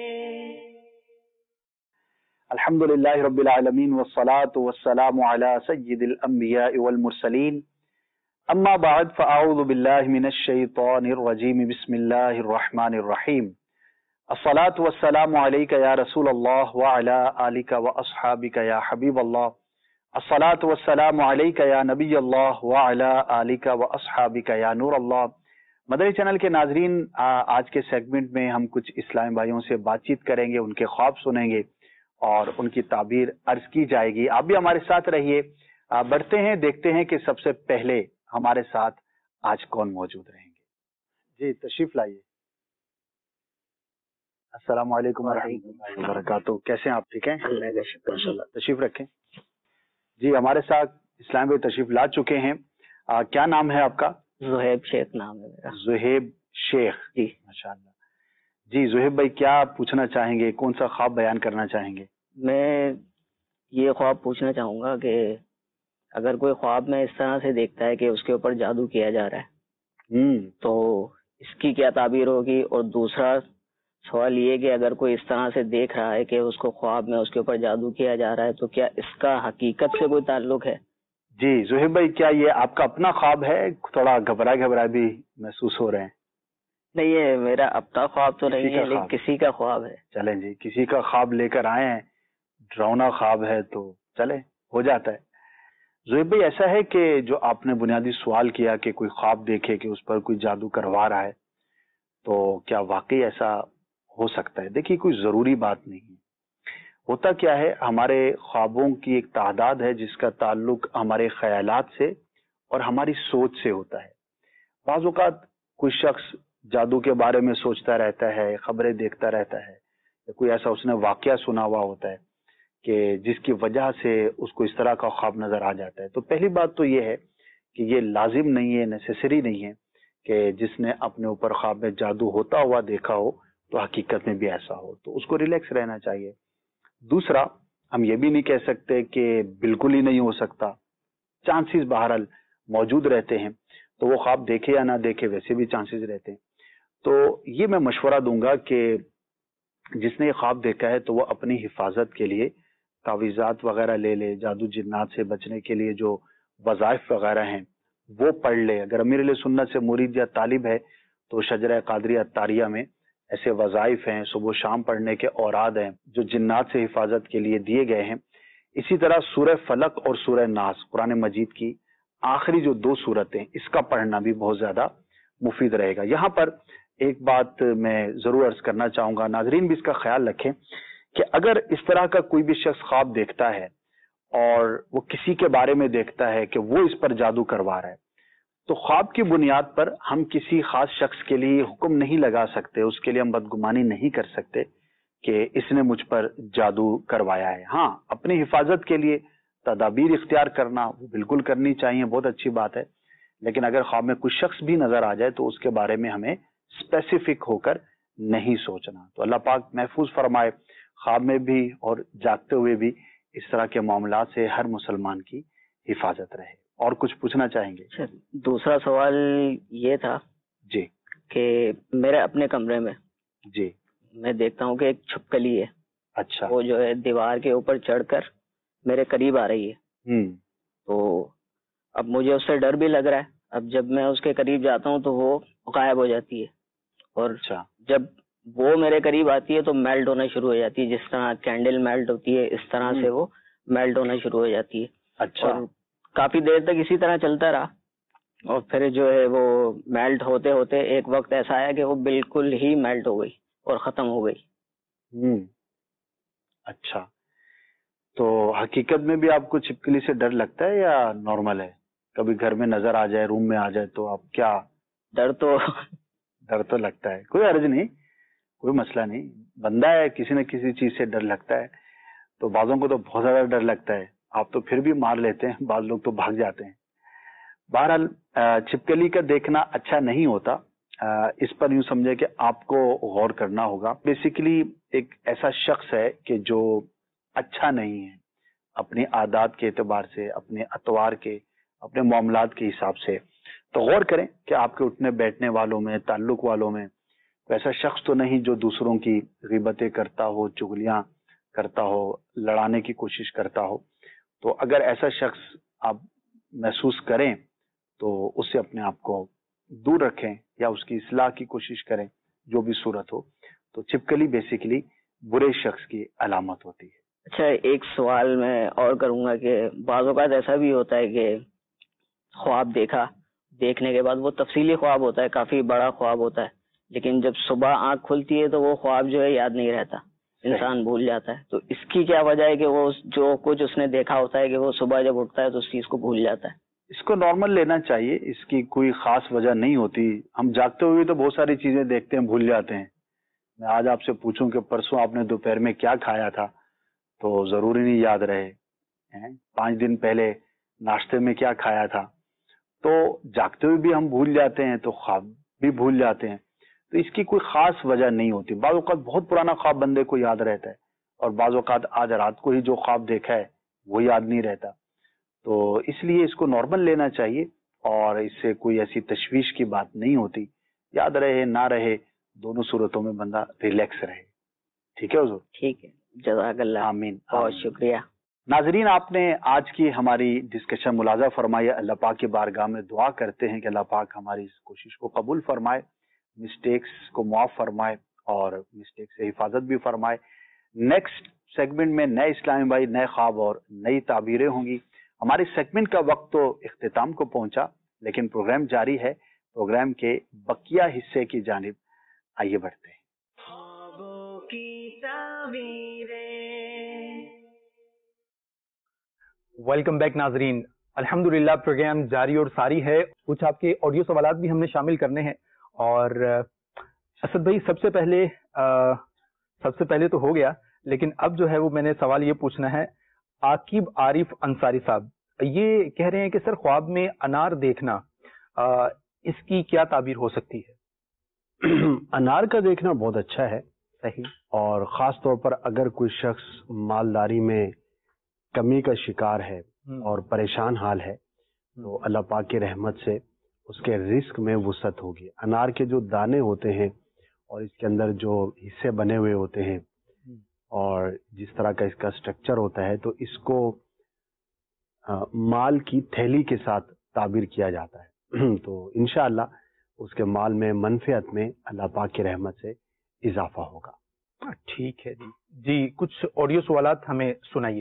الحمدللہ رب العالمین والصلاة والسلام علی سید الانبیاء والمرسلین. اما بعد فاعوذ باللہ من الشیطان الرجیم. بسم اللہ الرحمن الرحیم. الصلاة والسلام علیک یا رسول اللہ وعلی آلک واصحابک یا حبیب اللہ. الصلاة والسلام علیک یا نبی اللہ وعلی آلک واصحابک یا نور اللہ. مدنی چینل کے ناظرین، آج کے سیگمنٹ میں ہم کچھ اسلامی بھائیوں سے بات چیت کریں گے، ان کے خواب سنیں گے اور ان کی تعبیر عرض کی جائے گی. آپ بھی ہمارے ساتھ رہیے. بڑھتے ہیں، دیکھتے ہیں کہ سب سے پہلے ہمارے ساتھ آج کون موجود رہیں گے. جی تشریف لائیے. السلام علیکم ورحمۃ اللہ وبرکاتہ. کیسے ہیں آپ؟ ٹھیک ہیں؟ تشریف رکھیں. جی ہمارے ساتھ اسلام بھائی تشریف لا چکے ہیں. کیا نام ہے آپ کا؟ زہیب شیخ نام ہے میرا. زہیب شیخ. جی ماشاءاللہ. جی زہیب بھائی کیا پوچھنا چاہیں گے، کون سا خواب بیان کرنا چاہیں گے؟ میں یہ خواب پوچھنا چاہوں گا کہ اگر کوئی خواب میں اس طرح سے دیکھتا ہے کہ اس کے اوپر جادو کیا جا رہا ہے تو اس کی کیا تعبیر ہوگی. اور دوسرا سوال یہ کہ اگر کوئی اس طرح سے دیکھ رہا ہے کہ اس کو خواب میں اس کے اوپر جادو کیا جا رہا ہے تو کیا اس کا حقیقت سے کوئی تعلق ہے؟ جی زہیب بھائی کیا یہ آپ کا اپنا خواب ہے؟ تھوڑا گھبرا بھی محسوس ہو رہے ہیں. نہیں یہ میرا اپنا خواب تو نہیں ہے لیکن کسی کا خواب ہے. چلیں جی کسی کا خواب لے کر آئے ہیں، ڈراؤنا خواب ہے تو چلے ہو جاتا ہے. زہیب بھائی ایسا ہے کہ جو آپ نے بنیادی سوال کیا کہ کوئی خواب دیکھے کہ اس پر کوئی جادو کروا رہا ہے تو کیا واقعی ایسا ہو سکتا ہے؟ دیکھیے کوئی ضروری بات نہیں ہے. ہوتا کیا ہے، ہمارے خوابوں کی ایک تعداد ہے جس کا تعلق ہمارے خیالات سے اور ہماری سوچ سے ہوتا ہے. بعض اوقات کوئی شخص جادو کے بارے میں سوچتا رہتا ہے، خبریں دیکھتا رہتا ہے، یا کوئی ایسا اس نے واقعہ سنا ہوا ہوتا ہے کہ جس کی وجہ سے اس کو اس طرح کا خواب نظر آ جاتا ہے. تو پہلی بات تو یہ ہے کہ یہ لازم نہیں ہے، نیسیسری نہیں ہے کہ جس نے اپنے اوپر خواب میں جادو ہوتا ہوا دیکھا ہو تو حقیقت میں بھی ایسا ہو. تو اس کو ریلیکس رہنا چاہیے. دوسرا ہم یہ بھی نہیں کہہ سکتے کہ بالکل ہی نہیں ہو سکتا، چانسز بہرحال موجود رہتے ہیں. تو وہ خواب دیکھے یا نہ دیکھے ویسے بھی چانسز رہتے ہیں. تو یہ میں مشورہ دوں گا کہ جس نے یہ خواب دیکھا ہے تو وہ اپنی حفاظت کے لیے تعویذات وغیرہ لے لے، جادو جنات سے بچنے کے لیے جو وظائف وغیرہ ہیں وہ پڑھ لے. اگر امیر علیہ سنت سے مرید یا طالب ہے تو شجرہ قادریہ طاریہ میں ایسے وظائف ہیں، صبح و شام پڑھنے کے اوراد ہیں جو جنات سے حفاظت کے لیے دیے گئے ہیں. اسی طرح سورہ فلق اور سورہ ناس قرآن مجید کی آخری جو 2 صورتیں، اس کا پڑھنا بھی بہت زیادہ مفید رہے گا. یہاں پر ایک بات میں ضرور عرض کرنا چاہوں گا، ناظرین بھی اس کا خیال رکھیں کہ اگر اس طرح کا کوئی بھی شخص خواب دیکھتا ہے اور وہ کسی کے بارے میں دیکھتا ہے کہ وہ اس پر جادو کروا رہا ہے، تو خواب کی بنیاد پر ہم کسی خاص شخص کے لیے حکم نہیں لگا سکتے، اس کے لیے ہم بدگمانی نہیں کر سکتے کہ اس نے مجھ پر جادو کروایا ہے. ہاں، اپنی حفاظت کے لیے تدابیر اختیار کرنا وہ بالکل کرنی چاہیے، بہت اچھی بات ہے. لیکن اگر خواب میں کوئی شخص بھی نظر آ جائے تو اس کے بارے میں ہمیں اسپیسیفک ہو کر نہیں سوچنا. تو اللہ پاک محفوظ فرمائے خواب میں بھی اور جاگتے ہوئے بھی اس طرح کے معاملات سے ہر مسلمان کی حفاظت رہے. اور کچھ پوچھنا چاہیں گے؟ دوسرا سوال یہ تھا جی کہ میرے اپنے کمرے میں جی میں دیکھتا ہوں کہ ایک چھپکلی ہے. اچھا. وہ جو ہے دیوار کے اوپر چڑھ کر میرے قریب آ رہی ہے. تو اب مجھے اس سے ڈر بھی لگ رہا ہے. اب جب میں اس کے قریب جاتا ہوں تو وہ غائب ہو جاتی ہے، اور جب وہ میرے قریب آتی ہے تو میلٹ ہونا شروع ہو جاتی ہے، جس طرح کینڈل میلٹ ہوتی ہے اس طرح سے وہ میلٹ ہونا شروع ہو جاتی ہے. اچھا. اور کافی دیر تک اسی طرح چلتا رہا، اور پھر جو ہے وہ میلٹ ہوتے ہوتے ایک وقت ایسا آیا کہ وہ بالکل ہی میلٹ ہو گئی اور ختم ہو گئی. اچھا. تو حقیقت میں بھی آپ کو چھپکلی سے ڈر لگتا ہے یا نارمل ہے؟ کبھی گھر میں نظر آ جائے، روم میں آ جائے تو آپ کیا؟ ڈر تو لگتا ہے. کوئی حرج نہیں، کوئی مسئلہ نہیں. بندہ ہے، کسی نہ کسی چیز سے ڈر لگتا ہے. تو بعضوں کو تو بہت زیادہ ڈر لگتا ہے، آپ تو پھر بھی مار لیتے ہیں، بعض لوگ تو بھاگ جاتے ہیں. بہرحال چھپکلی کا دیکھنا اچھا نہیں ہوتا. اس پر یوں سمجھے کہ آپ کو غور کرنا ہوگا. بیسیکلی ایک ایسا شخص ہے کہ جو اچھا نہیں ہے اپنی عادات کے اعتبار سے، اپنے اطوار کے، اپنے معاملات کے حساب سے. تو غور کریں کہ آپ کے اٹھنے بیٹھنے والوں میں، تعلق والوں میں ایسا شخص تو نہیں جو دوسروں کی غیبتیں کرتا ہو، چغلیاں کرتا ہو، لڑانے کی کوشش کرتا ہو. تو اگر ایسا شخص آپ محسوس کریں تو اس سے اپنے آپ کو دور رکھیں یا اس کی اصلاح کی کوشش کریں، جو بھی صورت ہو. تو چھپکلی بیسیکلی برے شخص کی علامت ہوتی ہے. اچھا، ایک سوال میں اور کروں گا کہ بعض اوقات ایسا بھی ہوتا ہے کہ خواب دیکھنے کے بعد وہ تفصیلی خواب ہوتا ہے، کافی بڑا خواب ہوتا ہے، لیکن جب صبح آنکھ کھلتی ہے تو وہ خواب جو ہے یاد نہیں رہتا، انسان بھول جاتا ہے. تو اس کی کیا وجہ ہے کہ وہ جو کچھ اس نے دیکھا ہوتا ہے کہ وہ صبح جب اٹھتا ہے تو اس چیز کو بھول جاتا ہے؟ اس کو نارمل لینا چاہیے، اس کی کوئی خاص وجہ نہیں ہوتی. ہم جاگتے ہوئے تو بہت ساری چیزیں دیکھتے ہیں، بھول جاتے ہیں. میں آج آپ سے پوچھوں کہ پرسوں آپ نے دوپہر میں کیا کھایا تھا تو ضروری نہیں یاد رہے. 5 دن پہلے ناشتے میں کیا کھایا تھا. تو جاگتے ہوئے بھی ہم بھول جاتے ہیں تو خواب بھی بھول جاتے ہیں. تو اس کی کوئی خاص وجہ نہیں ہوتی. بعض اوقات بہت پرانا خواب بندے کو یاد رہتا ہے، اور بعض اوقات آج رات کو ہی جو خواب دیکھا ہے وہ یاد نہیں رہتا. تو اس لیے اس کو نارمل لینا چاہیے، اور اس سے کوئی ایسی تشویش کی بات نہیں ہوتی. یاد رہے نہ رہے، دونوں صورتوں میں بندہ ریلیکس رہے. ٹھیک ہے حضور؟ ٹھیک ہے، جزاک اللہ. آمین. بہت شکریہ. ناظرین، آپ نے آج کی ہماری ڈسکشن ملاحظہ فرمایا. اللہ پاک کی بارگاہ میں دعا کرتے ہیں کہ اللہ پاک ہماری اس کوشش کو قبول فرمائے، مسٹیکس کو معاف فرمائے اور مسٹیک سے حفاظت بھی فرمائے. نیکسٹ سیگمنٹ میں نئے اسلامی بھائی، نئے خواب اور نئی تعبیریں ہوں گی. ہمارے سیگمنٹ کا وقت تو اختتام کو پہنچا، لیکن پروگرام جاری ہے. پروگرام کے بقیہ حصے کی جانب آئیے بڑھتے ہیں. ویلکم بیک ناظرین. الحمدللہ پروگرام جاری اور ساری ہے. کچھ آپ کے آڈیو سوالات بھی ہم نے شامل کرنے ہیں. اور اسد بھائی، سب سے پہلے تو ہو گیا، لیکن اب جو ہے وہ میں نے سوال یہ پوچھنا ہے. عاقب عارف انصاری صاحب یہ کہہ رہے ہیں کہ سر، خواب میں انار دیکھنا، اس کی کیا تعبیر ہو سکتی ہے؟ انار کا دیکھنا بہت اچھا ہے. صحیح. اور خاص طور پر اگر کوئی شخص مالداری میں کمی کا شکار ہے اور پریشان حال ہے تو اللہ پاک کی رحمت سے اس کے رزق میں وسعت ہوگی. انار کے جو دانے ہوتے ہیں اور اس کے اندر جو حصے بنے ہوئے ہوتے ہیں اور جس طرح کا اس کا سٹرکچر ہوتا ہے، تو اس کو مال کی تھیلی کے ساتھ تعبیر کیا جاتا ہے. تو انشاءاللہ اس کے مال میں، منفعت میں اللہ پاک کی رحمت سے इजाफा होगा। ٹھیک ہے جی کچھ آڈیو سوالات ہمیں سنائیے۔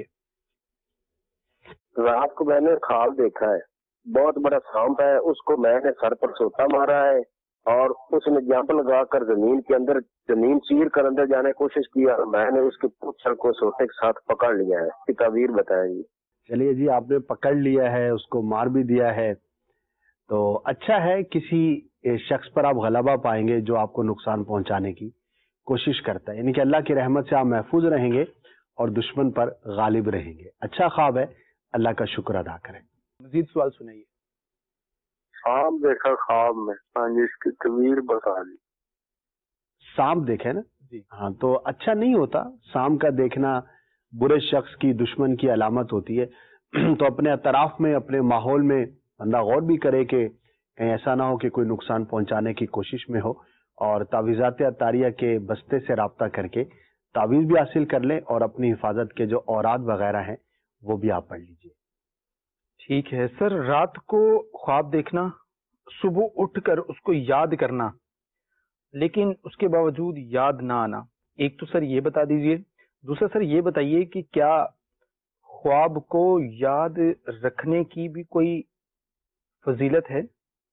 رات کو میں نے خواب دیکھا ہے، بہت بڑا سانپ ہے، اس کو میں نے سر پر سوتا مارا ہے اور اس نے جمپ لگا کر زمین کے اندر، زمین چیر کر اندر جانے کی کوشش کی اور میں نے اس کے پوچھ کو سوتے کے ساتھ پکڑ لیا ہے۔ اس کی تعبیر بتائیں جی۔ چلیے جی، آپ نے پکڑ لیا ہے، اس کو مار بھی دیا ہے، تو اچھا ہے، کسی شخص پر آپ غلبہ پائیں گے جو آپ کو نقصان پہنچانے کی کوشش کرتا ہے، یعنی کہ اللہ کی رحمت سے آپ محفوظ رہیں گے اور دشمن پر غالب رہیں گے۔ اچھا خواب ہے، اللہ کا شکر ادا کریں۔ مزید سوال سنائیے۔ سانپ دیکھا خواب میں، ہاں جی، اس کی تعبیر بتا دی۔ سانپ دیکھے نا جی ہاں، تو اچھا نہیں ہوتا، سانپ کا دیکھنا برے شخص کی، دشمن کی علامت ہوتی ہے۔ تو اپنے اطراف میں، اپنے ماحول میں بندہ غور بھی کرے کہ کہیں ایسا نہ ہو کہ کوئی نقصان پہنچانے کی کوشش میں ہو، اور تعویذات اطاریہ کے بستے سے رابطہ کر کے تعویذ بھی حاصل کر لیں اور اپنی حفاظت کے جو اوراد وغیرہ ہیں وہ بھی آپ پڑھ لیجئے۔ ٹھیک ہے سر، رات کو خواب دیکھنا، صبح اٹھ کر اس کو یاد کرنا لیکن اس کے باوجود یاد نہ آنا، ایک تو سر یہ بتا دیجئے، دوسرا سر یہ بتائیے کہ کیا خواب کو یاد رکھنے کی بھی کوئی فضیلت ہے؟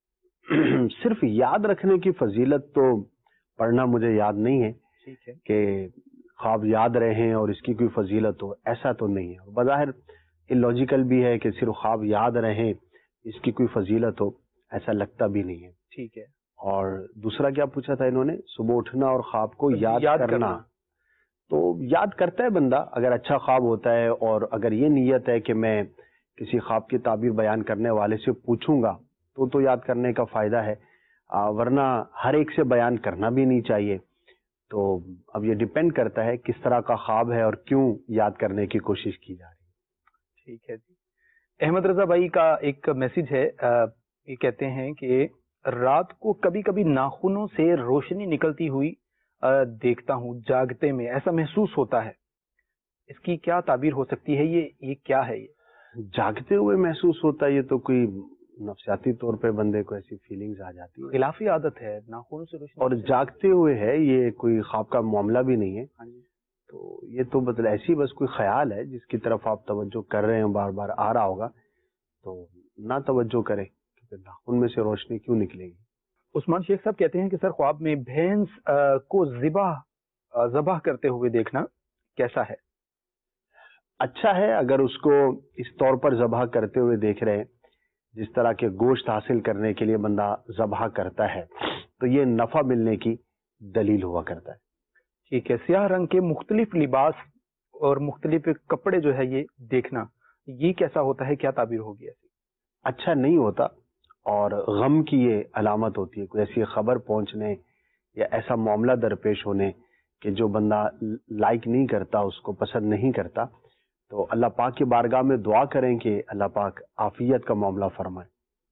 صرف یاد رکھنے کی فضیلت تو پڑھنا مجھے یاد نہیں ہے ٹھیک ہے کہ خواب یاد رہیں اور اس کی کوئی فضیلت ہو، ایسا تو نہیں ہے۔ بظاہر الوجیکل بھی ہے کہ صرف خواب یاد رہیں اس کی کوئی فضیلت ہو، ایسا لگتا بھی نہیں ہے۔ ٹھیک ہے، اور دوسرا کیا پوچھا تھا انہوں نے؟ صبح اٹھنا اور خواب کو یاد کرنا۔ تو یاد کرتا ہے بندہ اگر اچھا خواب ہوتا ہے، اور اگر یہ نیت ہے کہ میں کسی خواب کی تعبیر بیان کرنے والے سے پوچھوں گا تو یاد کرنے کا فائدہ ہے، ورنہ ہر ایک سے بیان کرنا بھی نہیں چاہیے۔ تو اب یہ ڈیپینڈ کرتا ہے کس طرح کا خواب ہے اور کیوں یاد کرنے کی کوشش کی جا رہی ہے۔ ٹھیک ہے جی۔ احمد رضا بھائی کا ایک میسج ہے، یہ کہتے ہیں کہ رات کو کبھی کبھی ناخنوں سے روشنی نکلتی ہوئی دیکھتا ہوں، جاگتے میں ایسا محسوس ہوتا ہے، اس کی کیا تعبیر ہو سکتی ہے؟ یہ کیا ہے؟ یہ جاگتے ہوئے محسوس ہوتا ہے، یہ تو کوئی نفسیاتی طور پہ بندے کو ایسی فیلنگز آ جاتی ہے، خلافی عادت ہے، ناخنوں سے روشنی اور جاگتے ہوئے ہے، یہ کوئی خواب کا معاملہ بھی نہیں ہے۔ تو یہ تو مطلب ایسی بس کوئی خیال ہے جس کی طرف آپ توجہ کر رہے ہیں، بار بار آ رہا ہوگا، تو نہ توجہ کریں، کیونکہ ناخن میں سے روشنی کیوں نکلے گی۔ عثمان شیخ صاحب کہتے ہیں کہ سر خواب میں بھینس کو ذبح کرتے ہوئے دیکھنا کیسا ہے؟ اچھا ہے اگر اس کو اس طور پر ذبح کرتے ہوئے دیکھ رہے ہیں جس طرح کے گوشت حاصل کرنے کے لیے بندہ ذبح کرتا ہے، تو یہ نفع ملنے کی دلیل ہوا کرتا ہے۔ ٹھیک ہے، سیاہ رنگ کے مختلف لباس اور مختلف کپڑے جو ہے یہ دیکھنا، یہ کیسا ہوتا ہے؟ کیا تعبیر ہوگی ایسی؟ اچھا نہیں ہوتا، اور غم کی یہ علامت ہوتی ہے، کوئی ایسی خبر پہنچنے یا ایسا معاملہ درپیش ہونے کہ جو بندہ لائک نہیں کرتا، اس کو پسند نہیں کرتا، تو اللہ پاک کی بارگاہ میں دعا کریں کہ اللہ پاک عافیت کا معاملہ فرمائے۔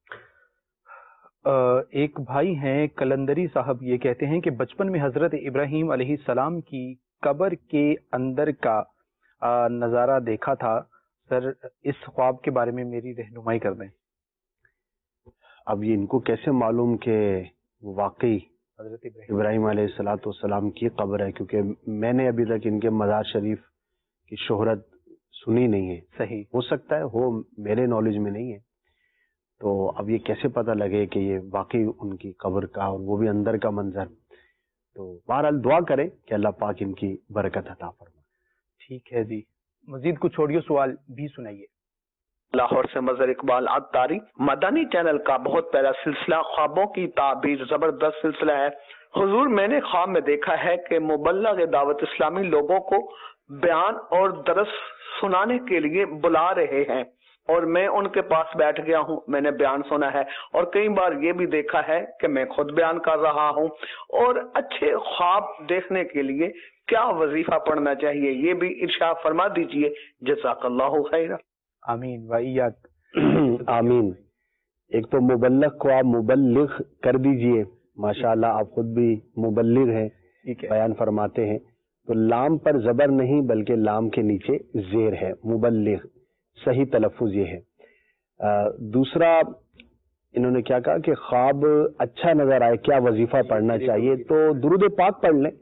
ایک بھائی ہیں کلندری صاحب، یہ کہتے ہیں کہ بچپن میں حضرت ابراہیم علیہ السلام کی قبر کے اندر کا نظارہ دیکھا تھا، سر اس خواب کے بارے میں میری رہنمائی کر دیں۔ اب یہ ان کو کیسے معلوم کہ واقعی حضرت ابراہیم علیہ السلام کی قبر ہے؟ کیونکہ میں نے ابھی تک ان کے مزار شریف کی شہرت سنی نہیں ہے۔ صحیح ہو سکتا ہے ہو، میرے نالج میں نہیں ہے، تو اب یہ کیسے پتہ لگے کہ یہ واقعی ان کی قبر کا، اور وہ بھی اندر کا منظر؟ تو بہرحال دعا کریں کہ اللہ پاک ان کی برکت عطا فرمائے۔ ٹھیک ہے جی، مزید کچھ آڈیو سوال بھی سنائیے۔ لاہور سے مظہر اقبال عطاری، مدنی چینل کا بہت پہلا سلسلہ خوابوں کی تعبیر زبردست سلسلہ ہے۔ حضور، میں نے خواب میں دیکھا ہے کہ مبلغ دعوت اسلامی لوگوں کو بیان اور درس سنانے کے لیے بلا رہے ہیں، اور میں ان کے پاس بیٹھ گیا ہوں، میں نے بیان سنا ہے، اور کئی بار یہ بھی دیکھا ہے کہ میں خود بیان کر رہا ہوں۔ اور اچھے خواب دیکھنے کے لیے کیا وظیفہ پڑھنا چاہیے، یہ بھی ارشاد فرما دیجئے، جزاک اللہ خیر۔ آمین وإیاک۔ آمین۔ ایک تو مبلغ کو آپ مبلغ کر دیجئے، ماشاءاللہ آپ خود بھی مبلغ ہیں، بیان فرماتے ہیں، تو لام پر زبر نہیں بلکہ لام کے نیچے زیر ہے، مبلغ، صحیح تلفظ یہ ہے۔ دوسرا انہوں نے کیا کہا کہ خواب اچھا نظر آئے کیا وظیفہ پڑھنا چاہیے؟ تو درود پاک پڑھ لیں،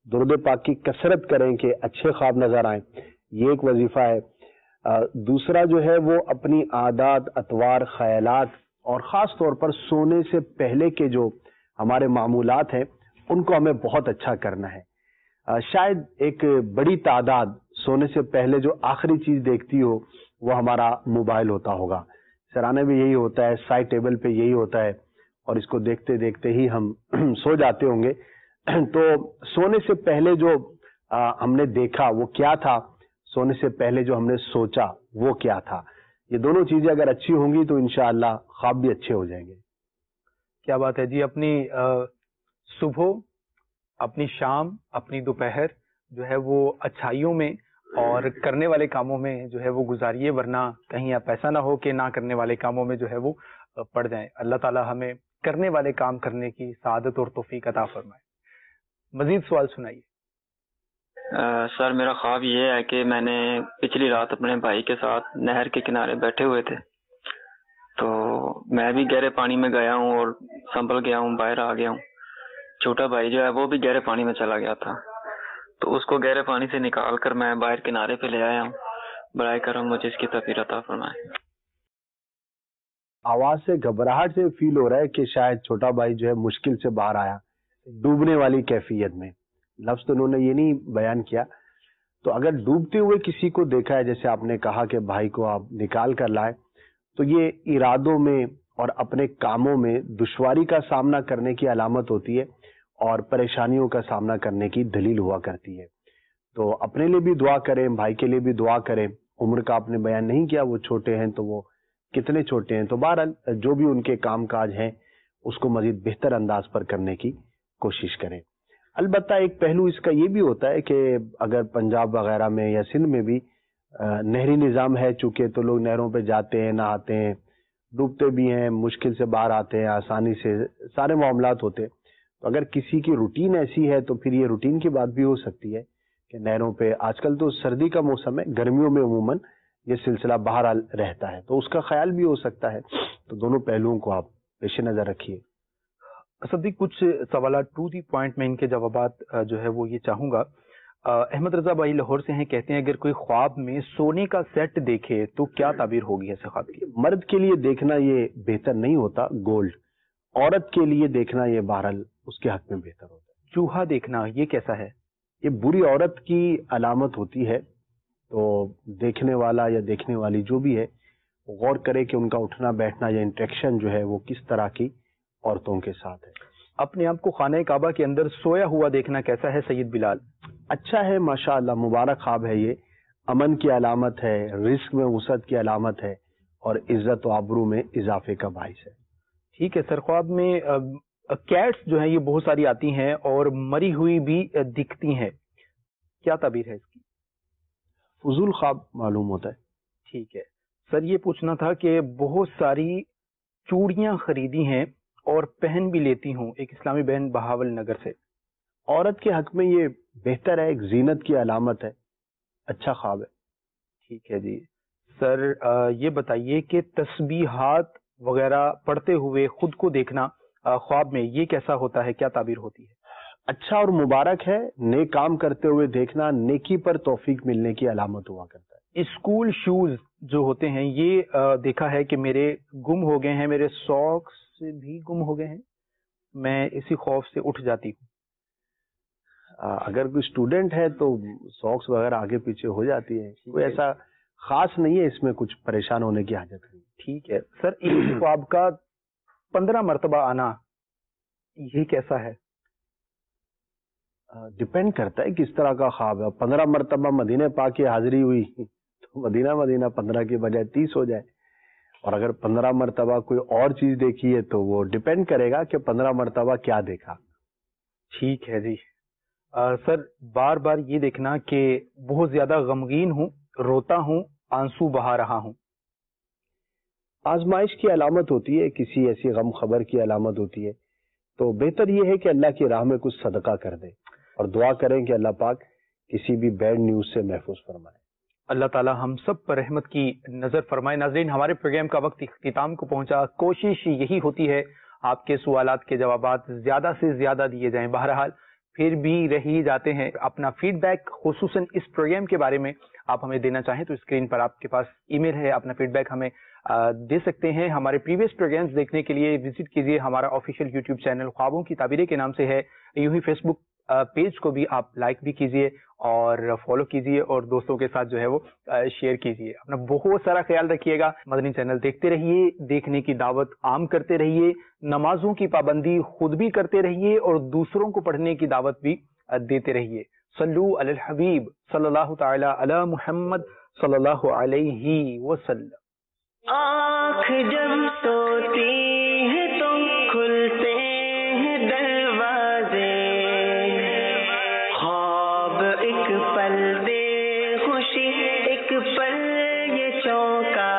درود پاک کی کثرت کریں کہ اچھے خواب نظر آئیں، یہ ایک وظیفہ ہے۔ دوسرا جو ہے وہ اپنی عادات، اطوار، خیالات اور خاص طور پر سونے سے پہلے کے جو ہمارے معمولات ہیں ان کو ہمیں بہت اچھا کرنا ہے۔ شاید ایک بڑی تعداد سونے سے پہلے جو آخری چیز دیکھتی ہو وہ ہمارا موبائل ہوتا ہوگا، سرانے میں یہی ہوتا ہے، سائڈ ٹیبل پہ یہی ہوتا ہے، اور اس کو دیکھتے دیکھتے ہی ہم سو جاتے ہوں گے۔ تو سونے سے پہلے جو ہم نے دیکھا وہ کیا تھا، سونے سے پہلے جو ہم نے سوچا وہ کیا تھا، یہ دونوں چیزیں اگر اچھی ہوں گی تو انشاءاللہ خواب بھی اچھے ہو جائیں گے۔ کیا بات ہے جی، اپنی صبح، اپنی شام، اپنی دوپہر جو ہے وہ اچھائیوں میں اور کرنے والے کاموں میں جو ہے وہ گزاریے، ورنہ کہیں آپ ایسا نہ ہو کہ نہ کرنے والے کاموں میں جو ہے وہ پڑ جائیں۔ اللہ تعالی ہمیں کرنے والے کام کرنے کی سعادت اور توفیق عطا فرمائے۔ مزید سوال سنائیے۔ سر میرا خواب یہ ہے کہ میں نے پچھلی رات اپنے بھائی کے ساتھ نہر کے کنارے بیٹھے ہوئے تھے، تو میں بھی گہرے پانی میں گیا ہوں اور سنبھل گیا ہوں، باہر آ گیا ہوں۔ چھوٹا بھائی جو ہے وہ بھی گہرے پانی میں چلا گیا تھا، تو اس کو گہرے پانی سے نکال کر میں باہر کنارے پہ لے آیا ہوں۔ برائے کرم مجھے اس کی تعبیر عطا فرمائے۔ آواز سے گھبراہٹ سے فیل ہو رہا ہے کہ شاید چھوٹا بھائی جو ہے مشکل سے باہر آیا، ڈوبنے والی کیفیت میں۔ لفظ تو انہوں نے یہ نہیں بیان کیا، تو اگر ڈوبتے ہوئے کسی کو دیکھا ہے، جیسے آپ نے کہا کہ بھائی کو آپ نکال کر لائے، تو یہ ارادوں میں اور اپنے کاموں میں دشواری کا سامنا کرنے کی علامت ہوتی ہے اور پریشانیوں کا سامنا کرنے کی دلیل ہوا کرتی ہے۔ تو اپنے لیے بھی دعا کریں، بھائی کے لیے بھی دعا کریں۔ عمر کا آپ نے بیان نہیں کیا، وہ چھوٹے ہیں تو وہ کتنے چھوٹے ہیں، تو بہرحال جو بھی ان کے کام کاج ہیں اس کو مزید بہتر انداز پر کرنے کی کوشش کریں۔ البتہ ایک پہلو اس کا یہ بھی ہوتا ہے کہ اگر پنجاب وغیرہ میں یا سندھ میں بھی نہری نظام ہے، چونکہ تو لوگ نہروں پہ جاتے ہیں، نہاتے ہیں، ڈوبتے بھی ہیں، مشکل سے باہر آتے ہیں، آسانی سے سارے معاملات ہوتے ہیں۔ تو اگر کسی کی روٹین ایسی ہے تو پھر یہ روٹین کی بات بھی ہو سکتی ہے کہ نہروں پہ، آج کل تو سردی کا موسم ہے، گرمیوں میں عموماً یہ سلسلہ بہرحال رہتا ہے، تو اس کا خیال بھی ہو سکتا ہے۔ تو دونوں پہلوؤں کو آپ پیش نظر رکھیے۔ صدیق، کچھ سوالات ٹو دی پوائنٹ میں ان کے جوابات جو ہے وہ یہ چاہوں گا۔ احمد رضا بھائی لاہور سے ہیں، کہتے ہیں اگر کوئی خواب میں سونے کا سیٹ دیکھے تو کیا تعبیر ہوگی ایسے خواب کی؟ مرد کے لیے دیکھنا یہ بہتر نہیں ہوتا گولڈ، عورت کے لیے دیکھنا یہ بہرحال اس کے حق میں بہتر ہوتا ہے۔ چوہا دیکھنا یہ کیسا ہے؟ یہ بری عورت کی علامت ہوتی ہے، تو دیکھنے والا یا دیکھنے والی جو بھی ہے غور کرے کہ ان کا اٹھنا بیٹھنا یا انٹریکشن جو ہے وہ کس طرح کی عورتوں کے ساتھ ہے۔ اپنے آپ کو خانہ کعبہ کے اندر سویا ہوا دیکھنا کیسا ہے سید بلال؟ اچھا ہے، ماشاءاللہ، مبارک خواب ہے، یہ امن کی علامت ہے، رزق میں وسعت کی علامت ہے اور عزت و آبرو میں اضافے کا باعث ہے۔ ٹھیک ہے سر، خواب میں کیٹس جو ہیں یہ بہت ساری آتی ہیں اور مری ہوئی بھی دکھتی ہیں، کیا تعبیر ہے اس کی؟ فضول خواب معلوم ہوتا ہے۔ ٹھیک ہے سر، یہ پوچھنا تھا کہ بہت ساری چوڑیاں خریدی ہیں اور پہن بھی لیتی ہوں، ایک اسلامی بہن بہاول نگر سے۔ عورت کے حق میں یہ بہتر ہے، ایک زینت کی علامت ہے، اچھا خواب ہے۔ ٹھیک ہے جی سر، یہ بتائیے کہ تسبیحات وغیرہ پڑھتے ہوئے خود کو دیکھنا خواب میں یہ کیسا ہوتا ہے، کیا تعبیر ہوتی ہے؟ اچھا اور مبارک ہے، نیک کام کرتے ہوئے دیکھنا نیکی پر توفیق ملنے کی علامت ہوا کرتا ہے۔ اسکول شوز جو ہوتے ہیں یہ دیکھا ہے کہ میرے گم ہو گئے ہیں، میرے ساکس بھی گم ہو گئے ہیں، میں اسی خوف سے اٹھ جاتی ہوں۔ اگر کوئی اسٹوڈنٹ ہے تو ساکس وغیرہ آگے پیچھے ہو جاتی ہے، کوئی ایسا خاص نہیں ہے، اس میں کچھ پریشان ہونے کی حاجت نہیں۔ ٹھیک ہے سر، ایک خواب کا 15 مرتبہ آنا یہ کیسا ہے؟ ڈپینڈ کرتا ہے کس طرح کا خواب ہے۔ 15 مرتبہ مدینہ پاک کی حاضری ہوئی تو مدینہ 15 کی بجائے 30 ہو جائے، اور اگر 15 مرتبہ کوئی اور چیز دیکھی ہے تو وہ ڈپینڈ کرے گا کہ 15 مرتبہ کیا دیکھا۔ ٹھیک ہے جی سر، بار بار یہ دیکھنا کہ بہت زیادہ غمگین ہوں، روتا ہوں، آنسو بہا رہا ہوں، آزمائش کی علامت ہوتی ہے، کسی ایسی غم خبر کی علامت ہوتی ہے، تو بہتر یہ ہے کہ اللہ کی راہ میں کچھ صدقہ کر دیں اور دعا کریں کہ اللہ پاک کسی بھی بیڈ نیوز سے محفوظ فرمائے۔ اللہ تعالی ہم سب پر رحمت کی نظر فرمائے۔ ناظرین، ہمارے پروگرام کا وقت اختتام کو پہنچا، کوشش یہی ہوتی ہے آپ کے سوالات کے جوابات زیادہ سے زیادہ دیے جائیں۔ بہرحال پھر بھی رہی جاتے ہیں. اپنا فیڈ بیک خصوصاً اس پروگرام کے بارے میں آپ ہمیں دینا چاہیں تو اسکرین پر آپ کے پاس ای میل ہے, اپنا فیڈ بیک ہمیں دے سکتے ہیں. ہمارے پریویس پروگرامز دیکھنے کے لیے وزٹ کیجیے ہمارا آفیشیل یوٹیوب چینل خوابوں کی تعبیریں کے نام سے ہے. یوں ہی فیس بک پیج کو بھی آپ لائک بھی کیجیے اور فالو کیجیے اور دوستوں کے ساتھ جو ہے وہ شیئر کیجیے. اپنا بہت سارا خیال رکھیے گا. مدنی چینل دیکھتے رہیے, دیکھنے کی دعوت عام کرتے رہیے, نمازوں کی پابندی خود بھی کرتے رہیے اور دوسروں کو پڑھنے کی دعوت بھی دیتے رہیے. صلو علی الحبیب صلی اللہ تعالی علی محمد صلی اللہ علیہ وسلم. آنکھ جب سوتی ہے تو کھلتے ہیں دروازے, خواب ایک پل بے خوشی ایک پل یہ چونکا